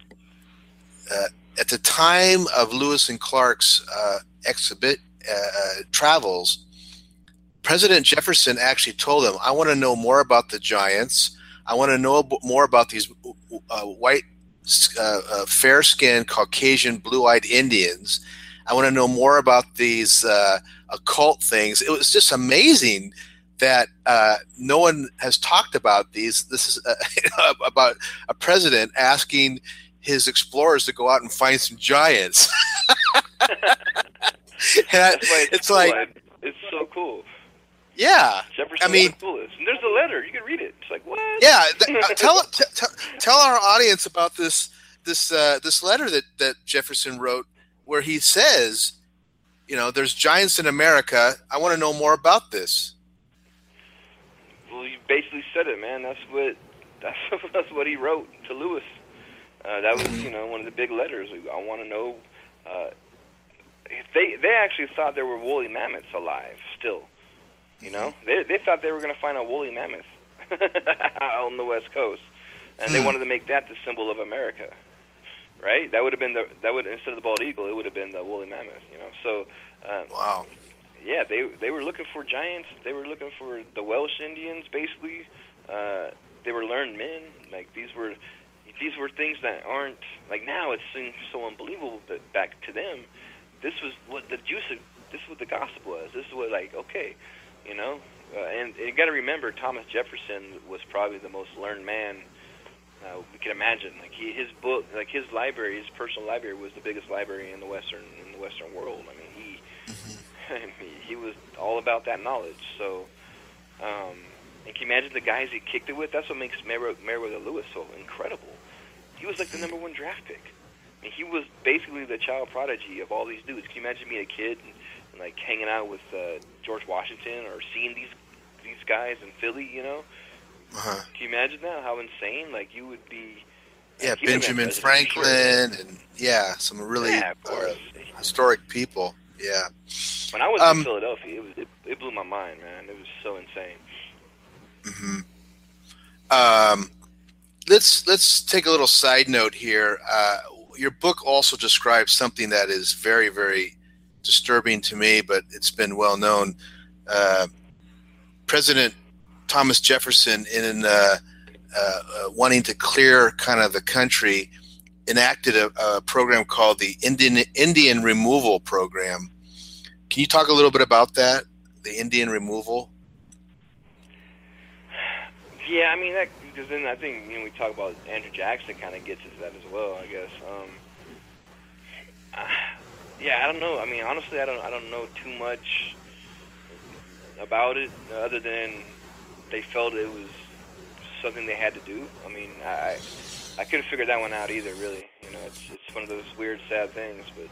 Speaker 2: uh, at the time of Lewis and Clark's uh, exhibit uh, travels, President Jefferson actually told them, "I want to know more about the giants. I want to know more about these uh, white, uh, uh, fair-skinned, Caucasian, blue-eyed Indians. I want to know more about these uh, occult things." It was just amazing that uh, no one has talked about these. This is uh, about a president asking his explorers to go out and find some giants.
Speaker 3: That's why it's,
Speaker 2: it's
Speaker 3: cool.
Speaker 2: like,
Speaker 3: it's so cool.
Speaker 2: yeah.
Speaker 3: Jefferson
Speaker 2: I mean,
Speaker 3: was the coolest. And there's a letter. You can read it. It's like, what?
Speaker 2: Yeah. Th- uh, tell, t- t- tell our audience about this this uh, this letter that, that Jefferson wrote, where he says, you know, there's giants in America. I want to know more about this.
Speaker 3: Well, you basically said it, man. That's what that's that's what he wrote to Lewis. Uh, that was, you know, one of the big letters. I want to know. Uh, they they actually thought there were woolly mammoths alive still. You know, they they thought they were going to find a woolly mammoth out on the West Coast, and they wanted to make that the symbol of America. Right? That would have been the that would instead of the bald eagle, it would have been the woolly mammoth. You know, so. Um,
Speaker 2: Wow.
Speaker 3: Yeah, they they were looking for giants. They were looking for the Welsh Indians, basically. Uh, they were learned men. Like these were, these were things that aren't like now. It seems so unbelievable, but back to them, this was what the juice. Of, this is what the gospel was. This is what like okay, you know. Uh, and, and you got to remember, Thomas Jefferson was probably the most learned man uh, we can imagine. Like he, his book, like his library, his personal library was the biggest library in the western in the Western world. I mean, he. He was all about that knowledge. So, um, and can you imagine the guys he kicked it with? That's what makes Meriwether, Meriwether Lewis so incredible. He was like the number one draft pick. I mean, he was basically the child prodigy of all these dudes. Can you imagine being a kid and, and like hanging out with uh, George Washington or seeing these these guys in Philly? You know,
Speaker 2: Uh-huh.
Speaker 3: can you imagine that? How insane! Like you would be,
Speaker 2: Yeah,
Speaker 3: He'd have been
Speaker 2: Benjamin
Speaker 3: president, for sure.
Speaker 2: Franklin, and yeah, some really
Speaker 3: Yeah, of
Speaker 2: uh,
Speaker 3: course.
Speaker 2: historic people. Yeah.
Speaker 3: When I was
Speaker 2: Um,
Speaker 3: in Philadelphia, it was it, it blew my mind, man. It was so insane.
Speaker 2: mhm. Um, let's let's take a little side note here. Uh, your book also describes something that is very, very disturbing to me, but it's been well known. Uh, President Thomas Jefferson, in uh, uh, uh, wanting to clear kind of the country, enacted a, a program called the Indian Indian Removal Program. Can you talk a little bit about that, the Indian removal?
Speaker 3: Yeah, I mean, that, because then I think, you know, we talk about Andrew Jackson kind of gets into that as well, I guess. Um, uh, yeah, I don't know. I mean, honestly, I don't I don't know too much about it other than they felt it was something they had to do. I mean, I I couldn't figure that one out either, really. You know, it's it's one of those weird, sad things, but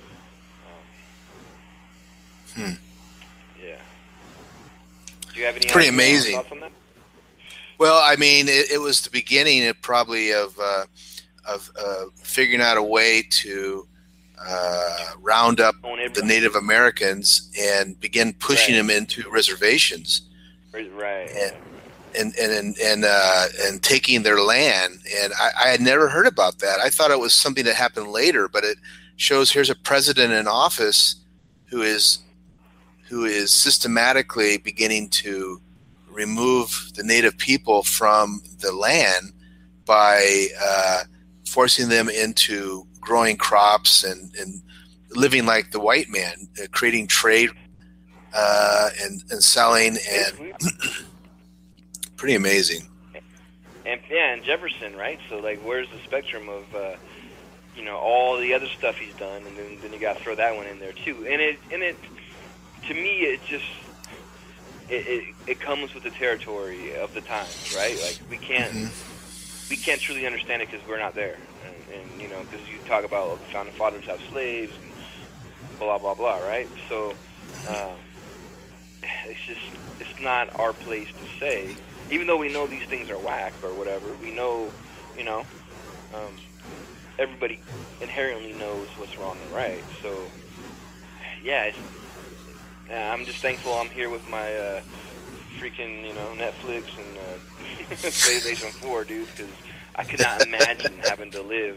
Speaker 3: um,
Speaker 2: Hmm.
Speaker 3: yeah. Do you have any
Speaker 2: Pretty
Speaker 3: uh,
Speaker 2: amazing.
Speaker 3: thoughts on that?
Speaker 2: Well, I mean, it, it was the beginning, it probably of uh, of uh, figuring out a way to uh, round up
Speaker 3: Own
Speaker 2: the
Speaker 3: everybody.
Speaker 2: Native Americans and begin pushing
Speaker 3: Right.
Speaker 2: them into reservations
Speaker 3: Right. right.
Speaker 2: and and and and and, uh, and taking their land. And I, I had never heard about that. I thought it was something that happened later, but it shows here's a president in office who is who is systematically beginning to remove the native people from the land by uh, forcing them into growing crops and, and living like the white man, uh, creating trade uh, and, and selling, and pretty amazing.
Speaker 3: And yeah, and Jefferson, right? So like, where's the spectrum of uh, you know, all the other stuff he's done, and then then you got to throw that one in there too. And it and it to me, it just it it, it comes with the territory of the times, right? Like we can't
Speaker 2: Mm-hmm.
Speaker 3: we can't truly understand it because we're not there, and, and you know, because you talk about the founding fathers have slaves, and blah blah blah, right? So um, it's just it's not our place to say. Even though we know these things are whack or whatever, we know, you know, um, everybody inherently knows what's wrong and right. So, yeah, it's, uh, I'm just thankful I'm here with my uh, freaking, you know, Netflix and uh, PlayStation four, dude, because I could not imagine having to live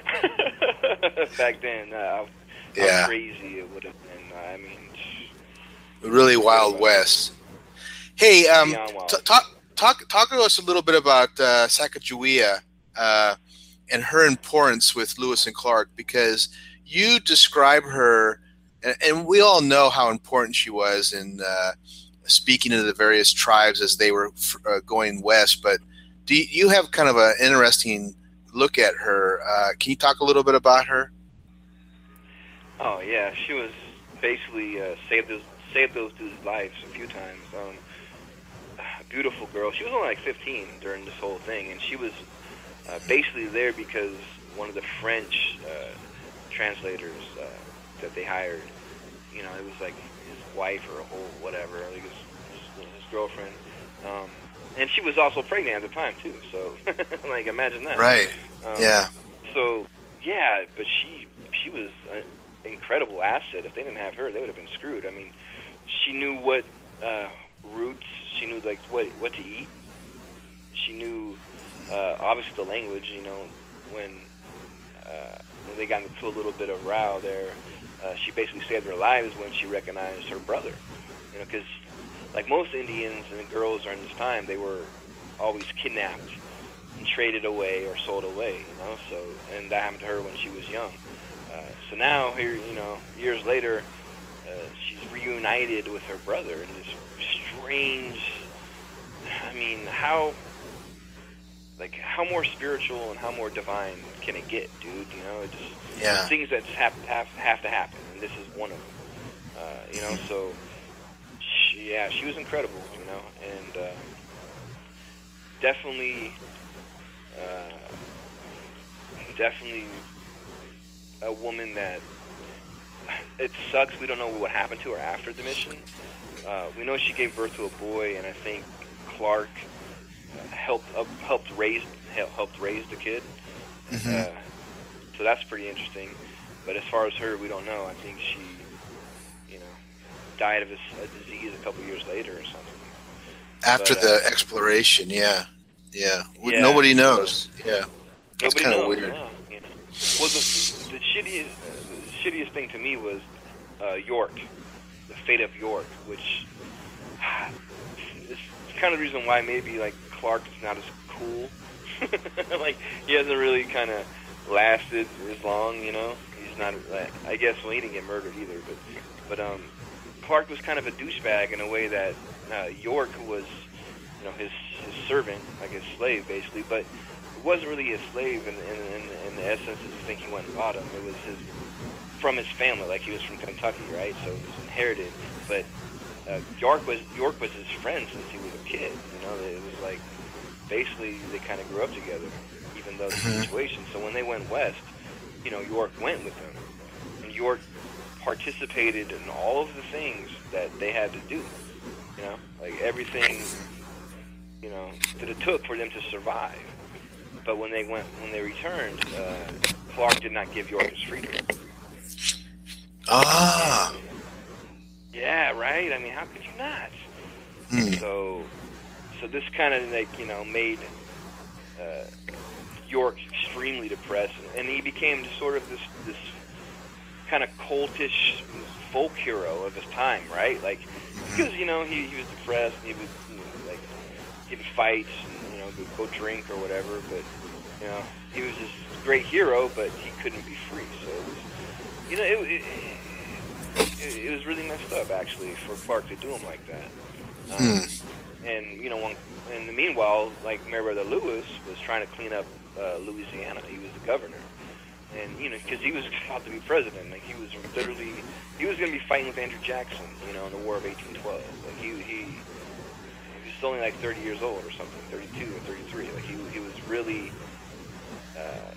Speaker 3: back then. Uh,
Speaker 2: Yeah.
Speaker 3: how crazy it would have been. I mean,
Speaker 2: Really Wild West. Hey, um,
Speaker 3: beyond wild.
Speaker 2: t- talk talk talk to us a little bit about uh, Sacagawea uh, and her importance with Lewis and Clark, because you describe her, and, and we all know how important she was in uh, speaking to the various tribes as they were uh, going west. But do you, you have kind of an interesting look at her? Uh, can you talk a little bit about her?
Speaker 3: Oh yeah, she was basically uh, saved those saved those dudes' lives a few times. Um, a beautiful girl. She was only like fifteen during this whole thing, and she was uh, basically there because one of the French uh, translators uh, that they hired, you know, it was like his wife or a whole whatever, like his, his, his girlfriend, um, and she was also pregnant at the time too. So, like, imagine that.
Speaker 2: Right.
Speaker 3: Um,
Speaker 2: Yeah.
Speaker 3: So, yeah, but she she was an incredible asset. If they didn't have her, they would have been screwed. I mean, she knew what uh, roots. She knew like what what to eat. She knew uh, obviously the language. You know, when uh, when they got into a little bit of row there, uh, she basically saved their lives when she recognized her brother. You know, because like most Indians and girls during this time, they were always kidnapped and traded away or sold away. You know, so and that happened to her when she was young. Uh, so now here, you know, years later, uh, she's reunited with her brother in this strange. I mean, how, like, how more spiritual and how more divine can it get, dude? You know, it's just
Speaker 2: Yeah.
Speaker 3: things that just have, have have to happen, and this is one of them. Uh, you know, so she, yeah, she was incredible. You know, and uh, definitely, uh, definitely. a woman that it sucks we don't know what happened to her after the mission. Uh, we know she gave birth to a boy, and I think Clark uh, helped uh, helped raise helped raise the kid.
Speaker 2: Mm-hmm.
Speaker 3: Uh, so that's pretty interesting. But as far as her, we don't know. I think she, you know, died of a, a disease a couple years later or something.
Speaker 2: After
Speaker 3: but,
Speaker 2: the
Speaker 3: uh,
Speaker 2: exploration, yeah. Yeah.
Speaker 3: Yeah.
Speaker 2: Nobody knows. Yeah. That's
Speaker 3: Nobody
Speaker 2: kind of
Speaker 3: knows.
Speaker 2: weird.
Speaker 3: Yeah, you know. Well, the, the shittiest, the shittiest thing to me was uh, York, the fate of York, which is kind of the reason why maybe like Clark is not as cool. Like he hasn't really kind of lasted as long, you know. He's not. Like, I guess well, he didn't get murdered either, but but um, Clark was kind of a douchebag in a way that uh, York was, you know, his his servant, like his slave, basically, but. It wasn't really a slave in, in, in, in the essence that you think he went and bought him. It was his from his family, like he was from Kentucky, right? So it was inherited. But uh, York was York was his friend since he was a kid. You know, it was like basically they kind of grew up together, even though the situation. So when they went west, you know, York went with them, and York participated in all of the things that they had to do. You know, like everything, you know, that it took for them to survive. But when they went, when they returned, uh, Clark did not give York his freedom.
Speaker 2: Ah.
Speaker 3: Yeah, right. I mean, how could you not?
Speaker 2: Hmm.
Speaker 3: So, so this kind of like you know made uh, York extremely depressed, and he became sort of this this kind of cultish folk hero of his time, right? Like because you know he, he was depressed, and he would you know, like he would fight. And, you know, go drink or whatever, but, you know, he was this great hero, but he couldn't be free, so it was, you know, it, it, it, it was really messed up, actually, for Clark to do him like that. Um,
Speaker 2: Hmm.
Speaker 3: And, you know, when, in the meanwhile, like, Meriwether Lewis was trying to clean up uh, Louisiana. He was the governor. And, you know, because he was about to be president. Like, he was literally, he was going to be fighting with Andrew Jackson, you know, in the War of eighteen twelve. Like, he, he, only like thirty years old or something, thirty-two or thirty-three. Like he, he was really uh,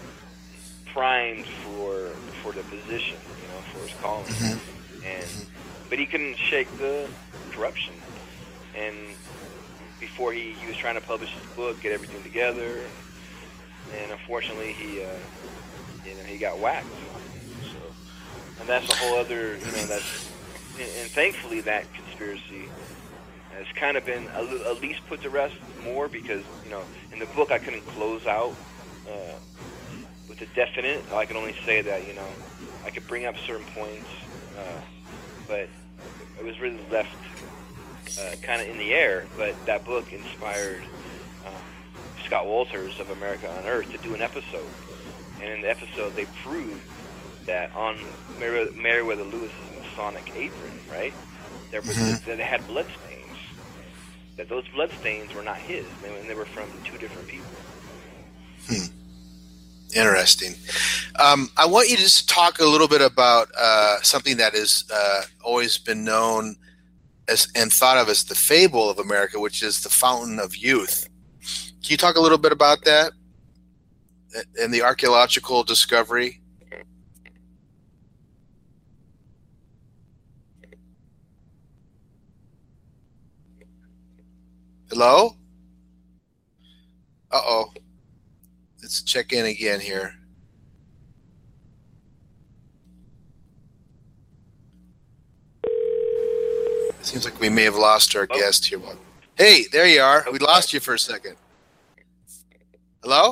Speaker 3: primed for for the position, you know, for his calling.
Speaker 2: Mm-hmm.
Speaker 3: And but he couldn't shake the corruption. And before he, he was trying to publish his book, get everything together, and unfortunately he uh, you know he got whacked. So, and that's a whole other you know that's and, and thankfully that conspiracy has kind of been at least put to rest more because, you know, in the book I couldn't close out uh, with a definite. I could only say that, you know, I could bring up certain points, uh, but it was really left uh, kind of in the air. But that book inspired um, Scott Walters of America on Earth to do an episode. And in the episode they proved that on Meri- Meriwether Lewis's Masonic apron, right, there was, mm-hmm. that they had blood stains. That those blood stains were not his, they were, they were from two different people.
Speaker 2: Hmm. Interesting. Um, I want you just to talk a little bit about uh, something that has uh, always been known as and thought of as the fable of America, which is the Fountain of Youth. Can you talk a little bit about that and the archaeological discovery? Hello? Uh-oh. Let's check in again here. It seems like we may have lost our oh. guest here. Hey, there you are. We lost you for a second. Hello?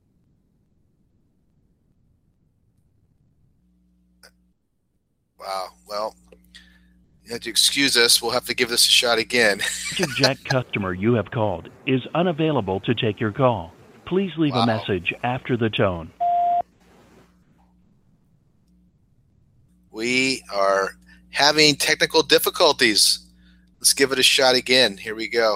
Speaker 2: Wow. Well, you have to excuse us. We'll have to give this a shot again.
Speaker 4: The Jack customer you have called is unavailable to take your call. Please leave
Speaker 2: wow.
Speaker 4: a message after the tone.
Speaker 2: We are having technical difficulties. Let's give it a shot again. Here we go.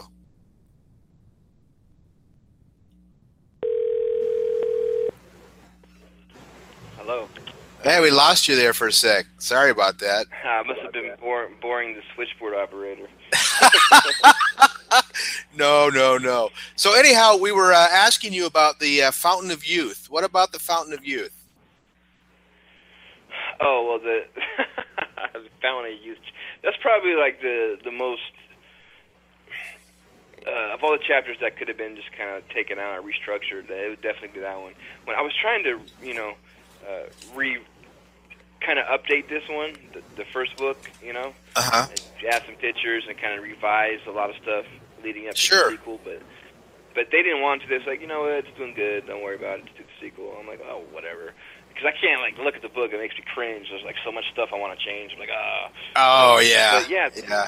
Speaker 3: Hello.
Speaker 2: Hey, we lost you there for a sec. Sorry about that.
Speaker 3: I must have been bore- boring the switchboard operator.
Speaker 2: no, no, no. So anyhow, we were uh, asking you about the uh, Fountain of Youth. What about the Fountain of Youth?
Speaker 3: Oh, well, the, the Fountain of Youth. That's probably like the, the most uh, of all the chapters that could have been just kind of taken out or restructured, it would definitely be that one. When I was trying to, you know, uh, re kind of update this one, the, the first book, you know,
Speaker 2: Uh-huh.
Speaker 3: add some pictures and kind of revise a lot of stuff leading up to
Speaker 2: Sure.
Speaker 3: the sequel, but but they didn't want to. They're like, you know what, it's doing good. Don't worry about it. Just do the sequel. I'm like, oh, whatever. Because I can't like look at the book. It makes me cringe. There's like so much stuff I want to change. I'm like, ah.
Speaker 2: Oh, yeah.
Speaker 3: But yeah.
Speaker 2: Yeah.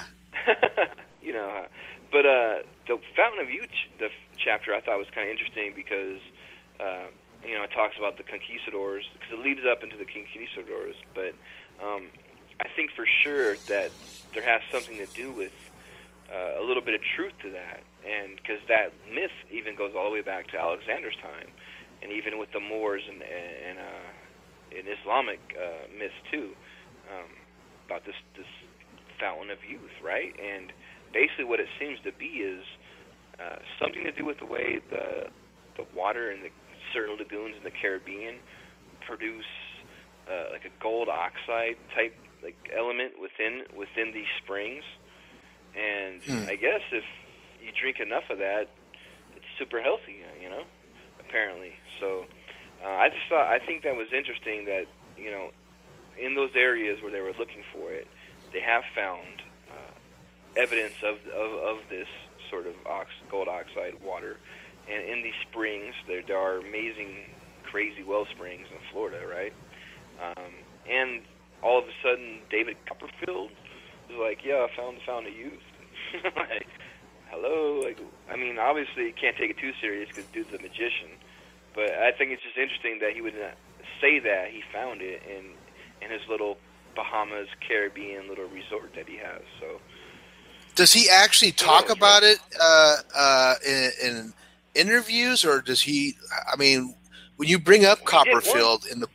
Speaker 3: you know, uh, but uh, the Fountain of Youth, ch- the f- chapter, I thought was kind of interesting because, uh, you know, it talks about the conquistadors, because it leads up into the conquistadors, but um, I think for sure that there has something to do with uh, a little bit of truth to that, and because that myth even goes all the way back to Alexander's time, and even with the Moors and, and uh, in Islamic uh, myths too, um, about this, this Fountain of Youth, right? And basically what it seems to be is uh, something to do with the way the the water in the certain lagoons in the Caribbean produce uh, like a gold oxide type like element within within these springs, and
Speaker 2: Hmm.
Speaker 3: I guess if you drink enough of that, it's super healthy, you know, apparently. So uh, I just thought I think that was interesting that, you know, in those areas where they were looking for it, they have found uh, evidence of, of of this sort of ox, gold oxide water. And in these springs, there, there are amazing, crazy well springs in Florida, right? Um, and all of a sudden, David Copperfield was like, yeah, I found the Fountain of Youth. Like, hello? Like, I mean, obviously, you can't take it too serious because dude's a magician. But I think it's just interesting that he would not say that he found it in, in his little Bahamas, Caribbean little resort that he has. So,
Speaker 2: Does he actually talk
Speaker 3: knows,
Speaker 2: about
Speaker 3: right?
Speaker 2: it uh, uh, in, in interviews, or does he? I mean, when you bring up
Speaker 3: Well, he did
Speaker 2: Copperfield in the,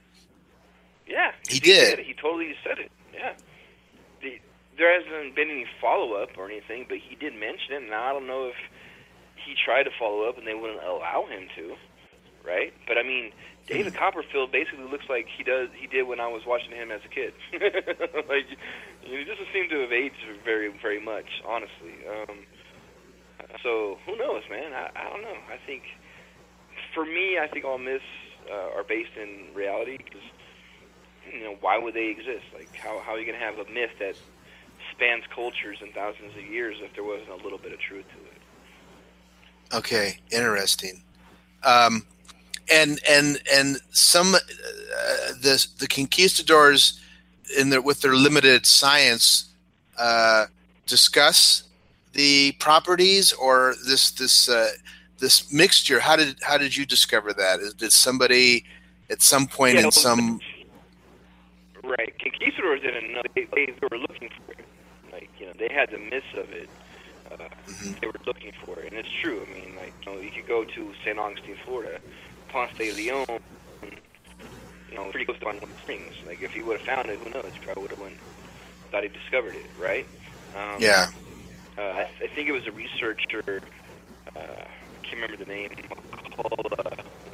Speaker 3: yeah.
Speaker 2: he did.
Speaker 3: He totally said it, yeah. The, there hasn't been any follow-up or anything, but he did mention it. Now, I don't know if he tried to follow up and they wouldn't allow him to, right? But, I mean, David
Speaker 2: Hmm.
Speaker 3: Copperfield basically looks like he does. He did when I was watching him as a kid. Like, he doesn't seem to have aged very, very much, honestly. Um, so, who knows, man? I, I don't know. I think, for me, I think all myths uh, are based in reality because, you know, why would they exist? Like, how, how are you going to have a myth that spans cultures and thousands of years if there wasn't a little bit of truth to it?
Speaker 2: Okay, interesting. Um, and and and some uh, the the conquistadors in their with their limited science uh, discuss the properties or this this uh, this mixture. How did how did you discover that? Is- Did somebody at some point
Speaker 3: Yeah,
Speaker 2: in
Speaker 3: well,
Speaker 2: some
Speaker 3: Right. Conquistadors didn't know. They, they, they were looking for it. Like, you know, they had the myths of it. Uh,
Speaker 2: Mhm.
Speaker 3: They were looking for it. And it's true. I mean, like, you know, you could go to Saint Augustine, Florida, Ponce de Leon, you know, pretty close to one of the springs. Like, if he would have found it, who knows? He probably would have went, thought he discovered it, right? Um,
Speaker 2: yeah
Speaker 3: Uh, I, I think it was a researcher, uh, I can't remember the name, called, uh,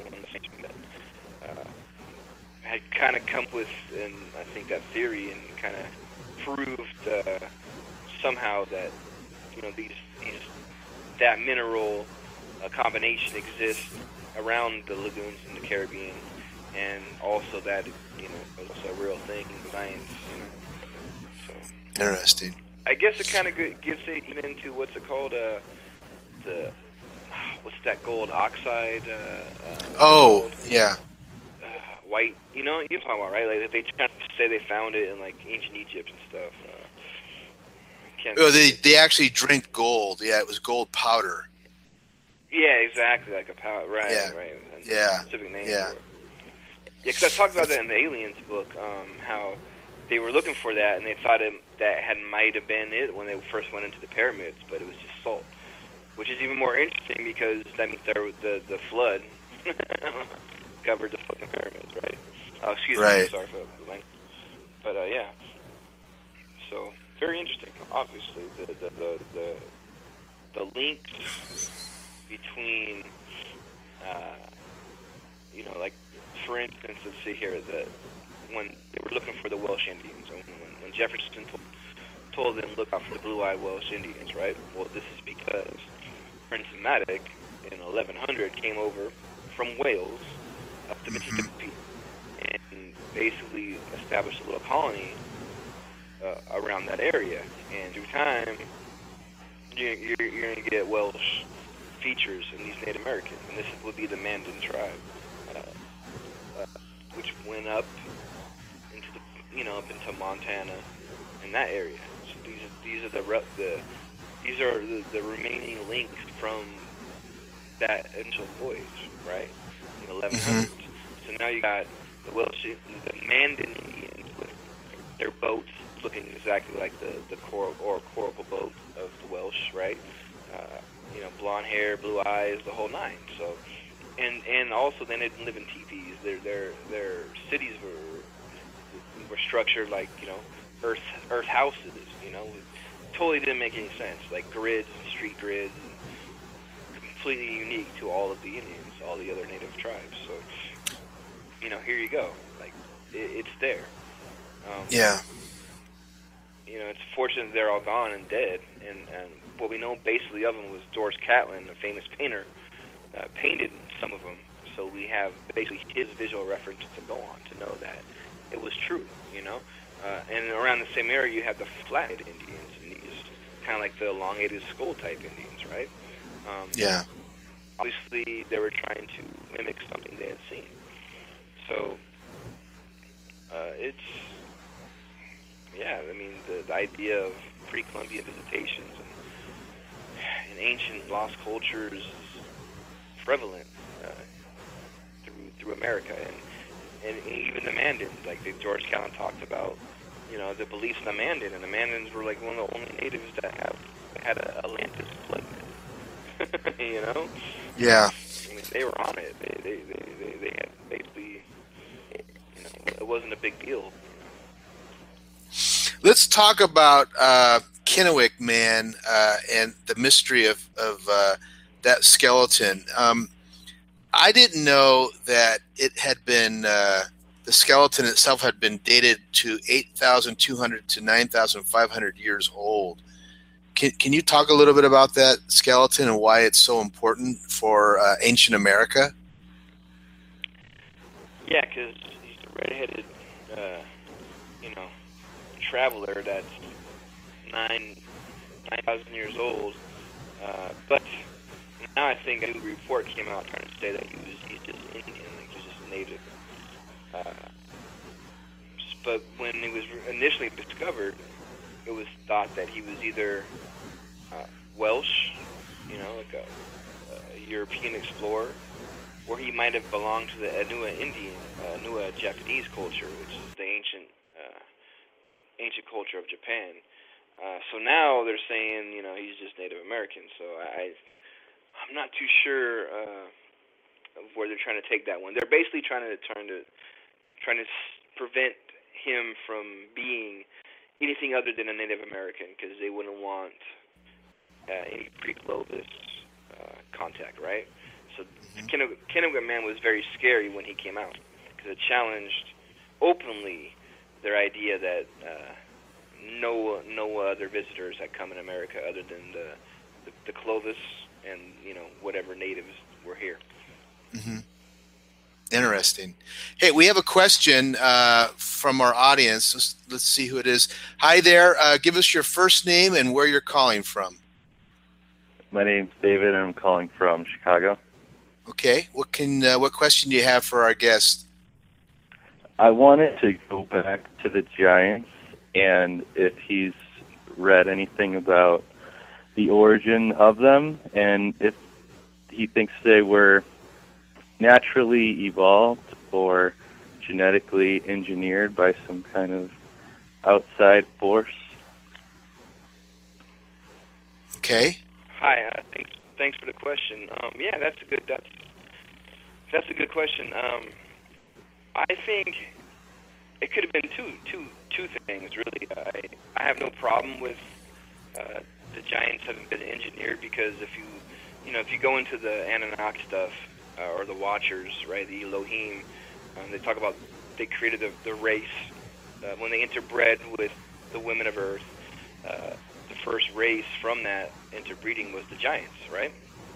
Speaker 3: uh, had kind of come with, and I think that theory, and kind of proved uh, somehow that, you know, these, these that mineral uh, combination exists around the lagoons in the Caribbean, and also that, you know, it's a real thing in science, you know. So
Speaker 2: interesting.
Speaker 3: I guess it kind of gives it even into what's it called, uh, the what's that gold oxide? Uh, uh,
Speaker 2: Oh
Speaker 3: gold,
Speaker 2: yeah
Speaker 3: uh, white. You know, you're talking about, right? Like they try to say they found it in like ancient Egypt and stuff. Uh, can't
Speaker 2: oh they they actually drink gold. Yeah, it was gold powder.
Speaker 3: yeah, exactly, like a powder. Right,
Speaker 2: Yeah.
Speaker 3: right. And
Speaker 2: Yeah.
Speaker 3: specific name
Speaker 2: Yeah.
Speaker 3: for it. Yeah, because I talked about that in the Aliens book. Um, how they were looking for that, and they thought it, that had might have been it when they first went into the pyramids, but it was just salt, which is even more interesting because that means there was the the flood covered the fucking pyramids, right? Oh, excuse me,
Speaker 2: Right.
Speaker 3: sorry for the length. But uh, yeah, so very interesting. Obviously, the the the the, the links between, uh, you know, like for instance, let's see here that when they were looking for the Welsh Indians, when, when Jefferson told told them, look out for the blue-eyed Welsh Indians, right? Well, this is because Prince Madoc in eleven hundred came over from Wales up to Mississippi and basically established a little colony uh, around that area. And through time, you're, you're, you're going to get Welsh features in these Native Americans, and this would be the Mandan tribe, uh, uh, which went up into the, you know, up into Montana and that area. So these are, these are the re- the these are the, the remaining links from that initial voyage, right? In eleven hundreds. Mm-hmm. So now you got the Welsh, the Mandan Indians with their boats looking exactly like the the coral or coracle boat of the Welsh, right? Uh, you know, blonde hair, blue eyes, the whole nine. So, and and also then they didn't live in teepees. Their their their cities were were structured like, you know, earth earth houses. You know, it totally didn't make any sense. Like grids, street grids, and completely unique to all of the Indians, all the other native tribes. So, you know, here you go. Like it, it's there. Um,
Speaker 2: yeah.
Speaker 3: You know, it's fortunate they're all gone and dead. And, and what we know basically of them was Doris Catlin, a famous painter, uh, painted some of them. So we have basically his visual reference to go on to know that it was true, you know. Uh, and around the same area, you have the flat-headed Indians, and these kind of like the elongated skull-type Indians, right? Um,
Speaker 2: yeah.
Speaker 3: Obviously, they were trying to mimic something they had seen. So uh, it's... Yeah, I mean, the, the idea of pre-Columbian visitations and, and ancient lost cultures is prevalent uh, through through America, and, and even the Mandans, like the George Callan talked about, you know, the beliefs in the Mandan, and the Mandans were like one of the only natives that have had a Atlantis blood. You know?
Speaker 2: Yeah.
Speaker 3: I mean, they were on it. They they they they, they had basically, you know, it wasn't a big deal.
Speaker 2: Let's talk about uh, Kennewick Man uh, and the mystery of, of uh, that skeleton. Um, I didn't know that it had been, uh, the skeleton itself had been dated to eight thousand two hundred to nine thousand five hundred years old. Can, can you talk a little bit about that skeleton and why it's so important for uh, ancient America?
Speaker 3: Yeah, because he's a redheaded, uh, you know, traveler that's nine nine thousand years old, uh, but now I think a new report came out trying to say that he was he's just Indian, like he's just native. Uh, but when it was initially discovered, it was thought that he was either uh, Welsh, you know, like a, a European explorer, or he might have belonged to the Anua Indian, uh, Anua Japanese culture, which is the ancient. Uh, ancient culture of Japan. Uh, so now they're saying, you know, he's just Native American. So I, I'm not too sure uh, of where they're trying to take that one. They're basically trying to trying to trying to prevent him from being anything other than a Native American because they wouldn't want uh, any pre-Clovis uh, contact, right? So mm-hmm. Kennewick Man was very scary when he came out because it challenged openly their idea that uh, no no other visitors had come in America other than the, the the Clovis and, you know, whatever natives were here.
Speaker 2: Mm-hmm. Interesting. Hey, we have a question uh, from our audience. Let's, let's see who it is. Hi there. Uh, give us your first name and where you're calling from.
Speaker 5: My name's David, and I'm calling from Chicago.
Speaker 2: Okay. What can uh, what question do you have for our guest?
Speaker 5: I wanted to go back to the Giants and if he's read anything about the origin of them and if he thinks they were naturally evolved or genetically engineered by some kind of outside force.
Speaker 2: Okay.
Speaker 3: Hi, uh, thanks, thanks for the question. Um, yeah, that's a good that's that's a good question. Um, I think it could have been two, two, two things, really. I, I have no problem with uh, the Giants having been engineered because if you, you know, if you go into the Anunnaki stuff uh, or the Watchers, right, the Elohim, um, they talk about they created the, the race uh, when they interbred with the women of Earth. uh, the first race from that interbreeding was the giants, right?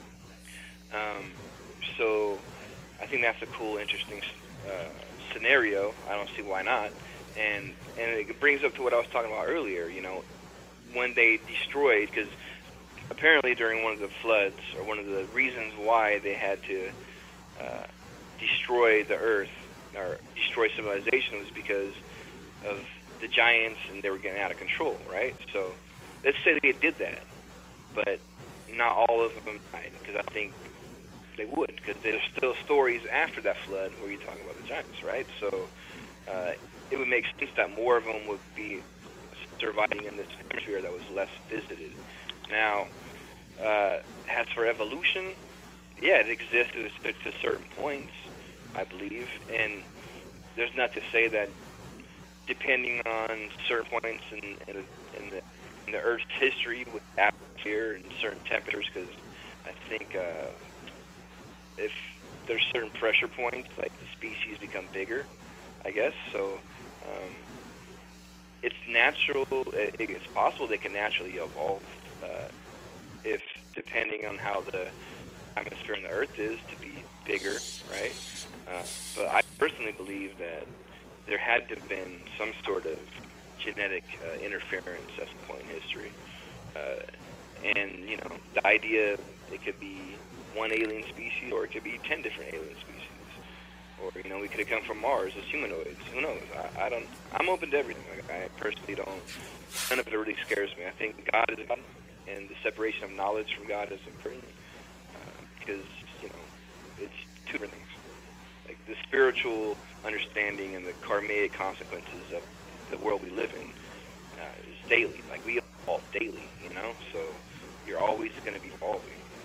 Speaker 3: Um, so I think that's a cool, interesting uh, scenario. I don't see why not. And and it brings up to what I was talking about earlier. You know, when they destroyed, because apparently during one of the floods, or one of the reasons why they had to uh, destroy the earth or destroy civilization was because of the giants, and they were getting out of control, right? So let's say they did that, but not all of them died, because I think they would, because there's still stories after that flood where you talk about the giants, right? So uh, it would make sense that more of them would be surviving in this hemisphere that was less visited. Now, uh, as for evolution, yeah, it exists to, to certain points, I believe, and there's not to say that depending on certain points in, in, in, the, in the Earth's history with atmosphere and certain temperatures, because I think uh, if there's certain pressure points, like the species become bigger, I guess. So um, it's natural, it, it's possible they can naturally evolve uh, if, depending on how the atmosphere on the Earth is, to be bigger, right? Uh, but I personally believe that there had to have been some sort of genetic uh, interference at some point in history. Uh, and, you know, the idea it could be one alien species, or it could be ten different alien species. Or, you know, we could have come from Mars as humanoids. Who knows? I, I don't, I'm open to everything. Like, I personally don't, none of it really scares me. I think God is God, and the separation of knowledge from God is important. Uh, because, you know, it's two different things. Like, the spiritual understanding and the karmic consequences of the world we live in uh, is daily. Like, we evolve daily, you know? So you're always going to be evolving.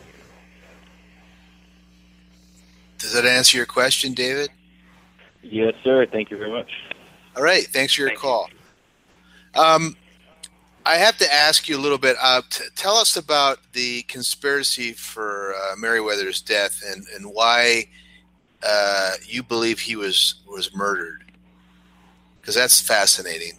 Speaker 2: Does that answer your question, David?
Speaker 5: Yes, sir. Thank you very much.
Speaker 2: All right. Thanks for your
Speaker 3: Thank
Speaker 2: call. Um, I have to ask you a little bit. Uh, t- tell us about the conspiracy for uh, Meriwether's death, and, and why uh, you believe he was, was murdered. Because that's fascinating.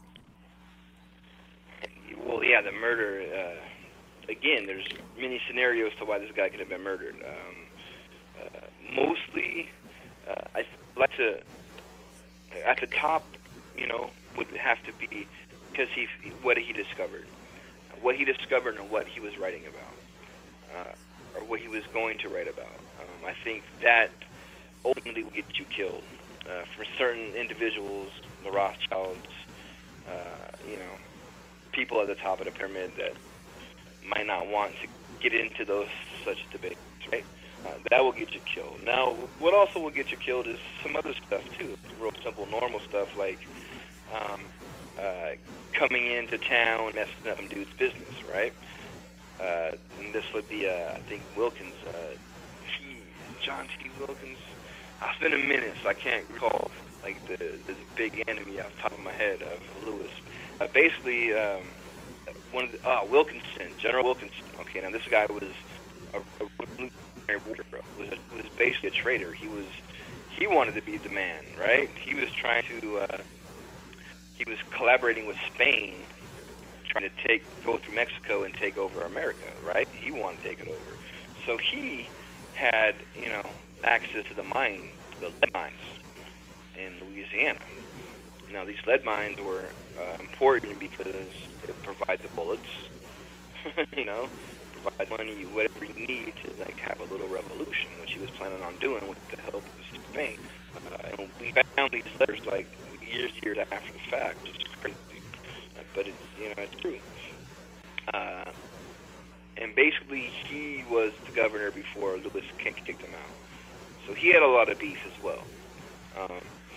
Speaker 3: Well, yeah, the murder, uh, again, there's many scenarios to why this guy could have been murdered. Um, uh, mostly, uh, I like to, at the top, you know, would have to be because he, what he discovered. What he discovered and what he was writing about. Uh, or what he was going to write about. Um, I think that ultimately will get you killed. Uh, for certain individuals, the Rothschilds, uh, you know, people at the top of the pyramid that might not want to get into those such debates, right? Uh, that will get you killed. Now, what also will get you killed is some other stuff too, real simple, normal stuff like um, uh, coming into town and messing up some dude's business, right? Uh, and this would be, uh, I think, Wilkins, uh, T, John T. Wilkins. It's been a minute, so I can't recall like the the big enemy off the top of my head of Lewis. Uh, basically, um, one of the, uh, Wilkinson, General Wilkinson. Okay, now this guy was a, a revolutionary warrior, was a, was basically a traitor. He was he wanted to be the man, right? He was trying to uh, he was collaborating with Spain, trying to take go through Mexico and take over America, right? He wanted to take it over, so he had you know. access to the mine, the lead mines in Louisiana. Now, these lead mines were uh, important because it provides the bullets, you know, provide money, whatever you need to like have a little revolution, which he was planning on doing with the help of Spain. Uh, and we found these letters like years, years after the fact, which is crazy, uh, but it's you know it's true. Uh, and basically, he was the governor before Lewis kicked him out. So he had a lot of beef as well. Um,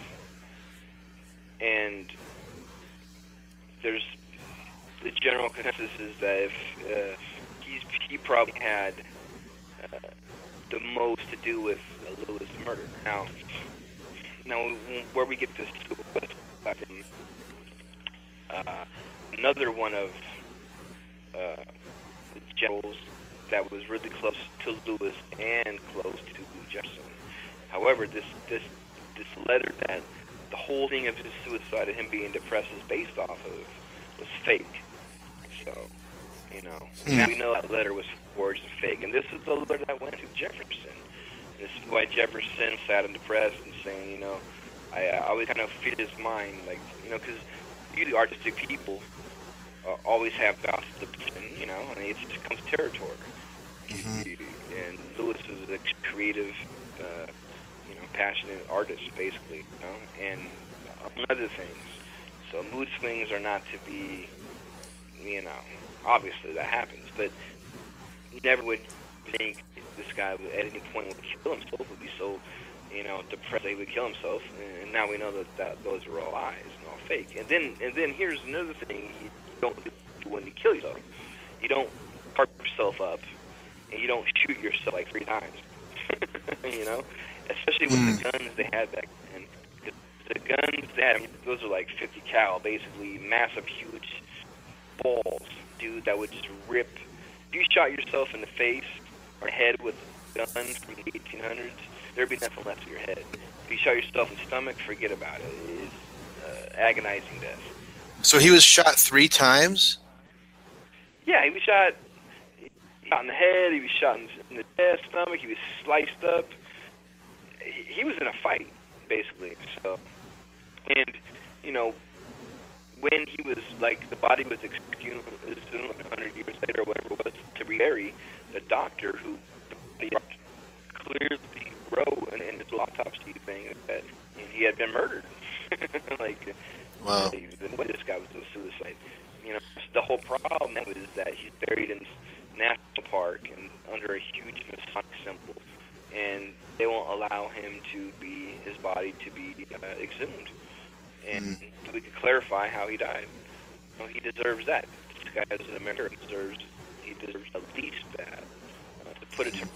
Speaker 3: and there's the general consensus is that if uh, he's, he probably had uh, the most to do with uh, Lewis' murder. Now, now where we get this to, uh, another one of uh, the generals that was really close to Lewis and close to Jefferson. However, this this this letter that the whole thing of his suicide and him being depressed is based off of was fake. So, you know, mm. now we know that letter was forged and fake. And this is the letter that went to Jefferson. This is why Jefferson sat and depressed and saying, you know, I, I always kind of feared his mind, like, you know, because usually artistic people uh, always have gossip, and, you know, I mean, it just becomes territory. Mm-hmm. And Lewis is a creative, uh, you know, passionate artist, basically, you know, and among other things. So mood swings are not to be, you know, obviously that happens, but you never would think this guy would, at any point would kill himself, would be so, you know, depressed that he would kill himself. And now we know that, that those are all lies and all fake. And then, and then here's another thing you don't do when you kill yourself. You don't carve yourself up, and you don't shoot yourself like three times. You know, especially with mm. the guns they had back then. The guns they had, those are like fifty cal, basically massive, huge balls, dude, that would just rip. If you shot yourself in the face or head with a gun from the eighteen hundreds, there'd be nothing left of your head. If you shot yourself in the stomach, forget about it. It's uh, agonizing death.
Speaker 2: So he was shot three times?
Speaker 3: Yeah, he was shot, shot in the head, he was shot in the chest, stomach, he was sliced up. He, he was in a fight, basically. So, and, you know, when he was, like, the body was exhumed one hundred years later or whatever it was to rebury, the doctor who clearly wrote in, in his autopsy thing that he had been murdered. Like,
Speaker 2: wow.
Speaker 3: What this guy was a suicide. You know, the whole problem was that he's buried in this national park and under a huge Masonic symbol, and they won't allow him to be, his body to be uh, exhumed. And mm. we could clarify how he died. Well, he deserves that. This guy is an American. He deserves, he deserves at least that. Uh, to put it to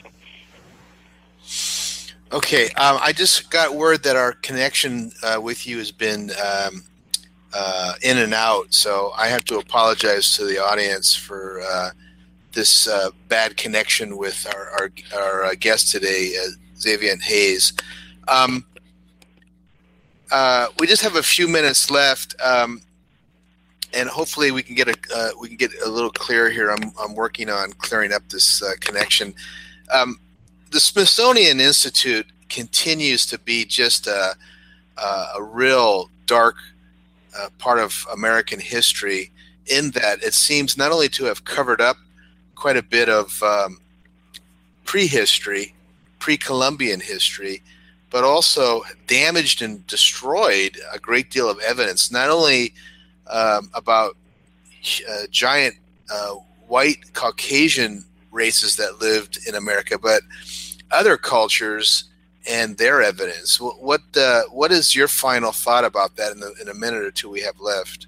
Speaker 2: Okay, um, I just got word that our connection uh, with you has been um, uh, in and out, so I have to apologize to the audience for uh, this uh, bad connection with our our, our uh, guest today, uh, Xavier Hayes. Um, uh, we just have a few minutes left, um, and hopefully we can get a uh, we can get a little clearer here. I'm I'm working on clearing up this uh, connection. Um, The Smithsonian Institute continues to be just a, a, a real dark uh, part of American history, in that it seems not only to have covered up quite a bit of um, prehistory, pre-Columbian history, but also damaged and destroyed a great deal of evidence, not only um, about uh, giant uh, white Caucasian races that lived in America, but other cultures and their evidence. What what, uh, what is your final thought about that in, the, in a minute or two we have left?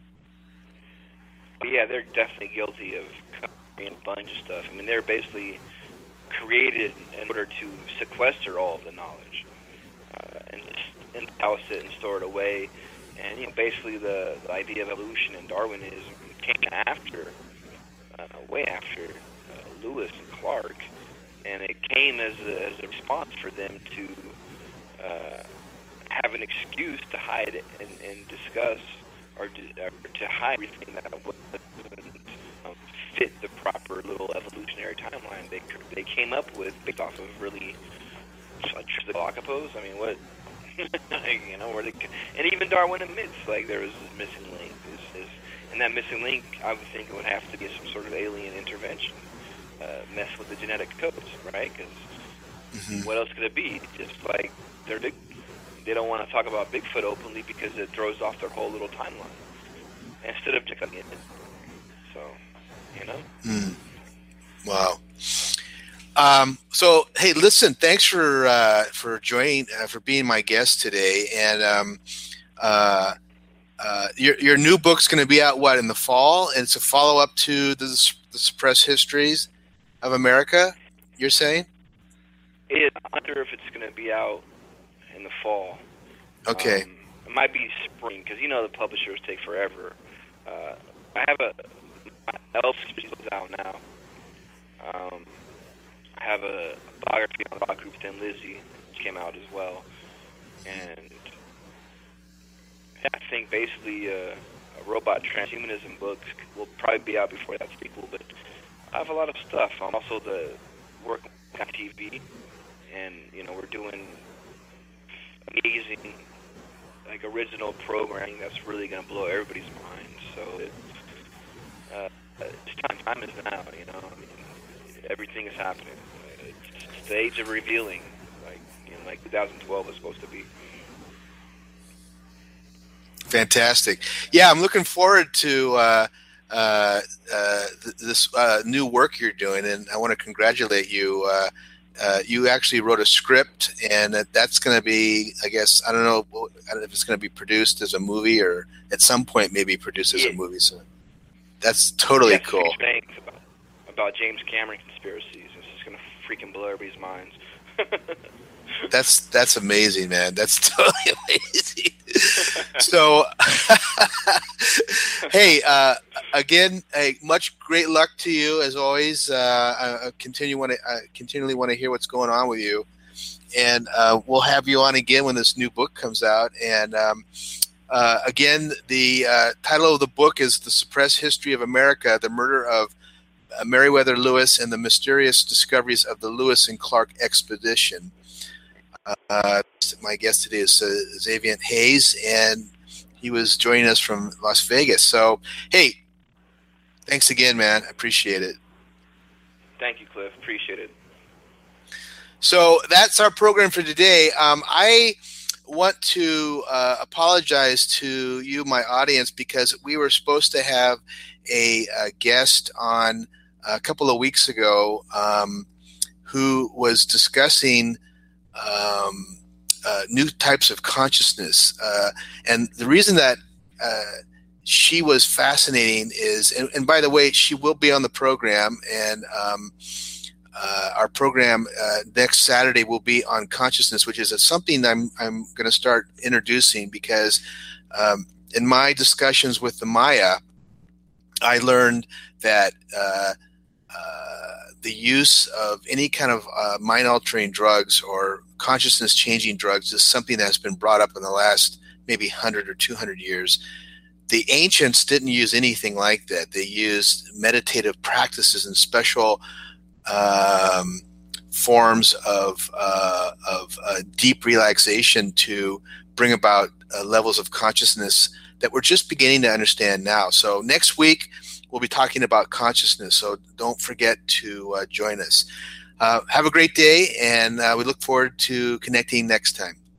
Speaker 3: Yeah, they're definitely guilty of covering a bunch of stuff. I mean, they're basically created in order to sequester all of the knowledge uh, and just and house it and store it away. And you know, basically the, the idea of evolution and Darwinism came after, uh, way after uh, Lewis and Clark, and it came as a, as a response for them to uh, have an excuse to hide and, and discuss or to, or to hide everything that wouldn't um, fit the proper little evolutionary timeline they they came up with based off of really like the Galapagos. I mean, what you know, where they and even Darwin admits like there was this missing link. This, this, and that missing link, I would think, it would have to be some sort of alien intervention. Uh, mess with the genetic codes, right? Because mm-hmm. what else could it be? Just like they're big, they don't want to talk about Bigfoot openly because it throws off their whole little timeline instead of checking it. So, you know.
Speaker 2: Mm. Wow. Um, so, hey, listen. Thanks for uh, for joining, uh, for being my guest today. And um, uh, uh, your your new book's going to be out what in the fall, and it's a follow up to the, the Suppressed Histories of America, you're saying?
Speaker 3: It, I wonder if it's going to be out in the fall.
Speaker 2: Okay.
Speaker 3: Um, it might be spring, because you know the publishers take forever. Uh, I have a Elf series out now. Um, I have a biography on rock group Thin Lizzy, which came out as well. And I think basically uh, a robot transhumanism book will probably be out before that sequel, but I have a lot of stuff. I'm also the working on T V, and you know we're doing amazing, like original programming that's really going to blow everybody's mind. So it, uh, it's time. Time is now. You know, I mean, everything is happening. It's the age of revealing, like you know, like twenty twelve is supposed to be.
Speaker 2: Fantastic. Yeah, I'm looking forward to uh, uh, uh, th- this uh, new work you're doing, and I want to congratulate you. Uh, uh, you actually wrote a script, and that- that's going to be, I guess, I don't know, I don't know if it's going to be produced as a movie or at some point maybe produced as
Speaker 3: Yeah.
Speaker 2: a movie. So that's totally
Speaker 3: Yes,
Speaker 2: cool.
Speaker 3: Things about, about James Cameron conspiracies. It's just going to freaking blow everybody's minds.
Speaker 2: That's that's amazing, man. That's totally amazing. So, hey, uh, again, hey, much great luck to you as always. Uh, I, I continue want to I continually want to hear what's going on with you, and uh, we'll have you on again when this new book comes out. And um, uh, again, the uh, title of the book is "The Suppressed History of America: The Murder of uh, Meriwether Lewis and the Mysterious Discoveries of the Lewis and Clark Expedition." Uh, my guest today is uh, Xavier Hayes, and he was joining us from Las Vegas. So, hey, thanks again, man. I appreciate it.
Speaker 3: Thank you, Cliff. Appreciate it.
Speaker 2: So that's our program for today. Um, I want to uh, apologize to you, my audience, because we were supposed to have a, a guest on a couple of weeks ago um, who was discussing Um, uh, new types of consciousness. Uh, and the reason that uh, she was fascinating is, and, and by the way, she will be on the program, and um, uh, our program uh, next Saturday will be on consciousness, which is something I'm, I'm going to start introducing because um, in my discussions with the Maya, I learned that uh, uh, the use of any kind of uh, mind-altering drugs or consciousness-changing drugs is something that's been brought up in the last maybe one hundred or two hundred years. The ancients didn't use anything like that. They used meditative practices and special um, forms of, uh, of uh, deep relaxation to bring about uh, levels of consciousness that we're just beginning to understand now. So next week, we'll be talking about consciousness, so don't forget to uh, join us. Uh, have a great day, and uh, we look forward to connecting next time.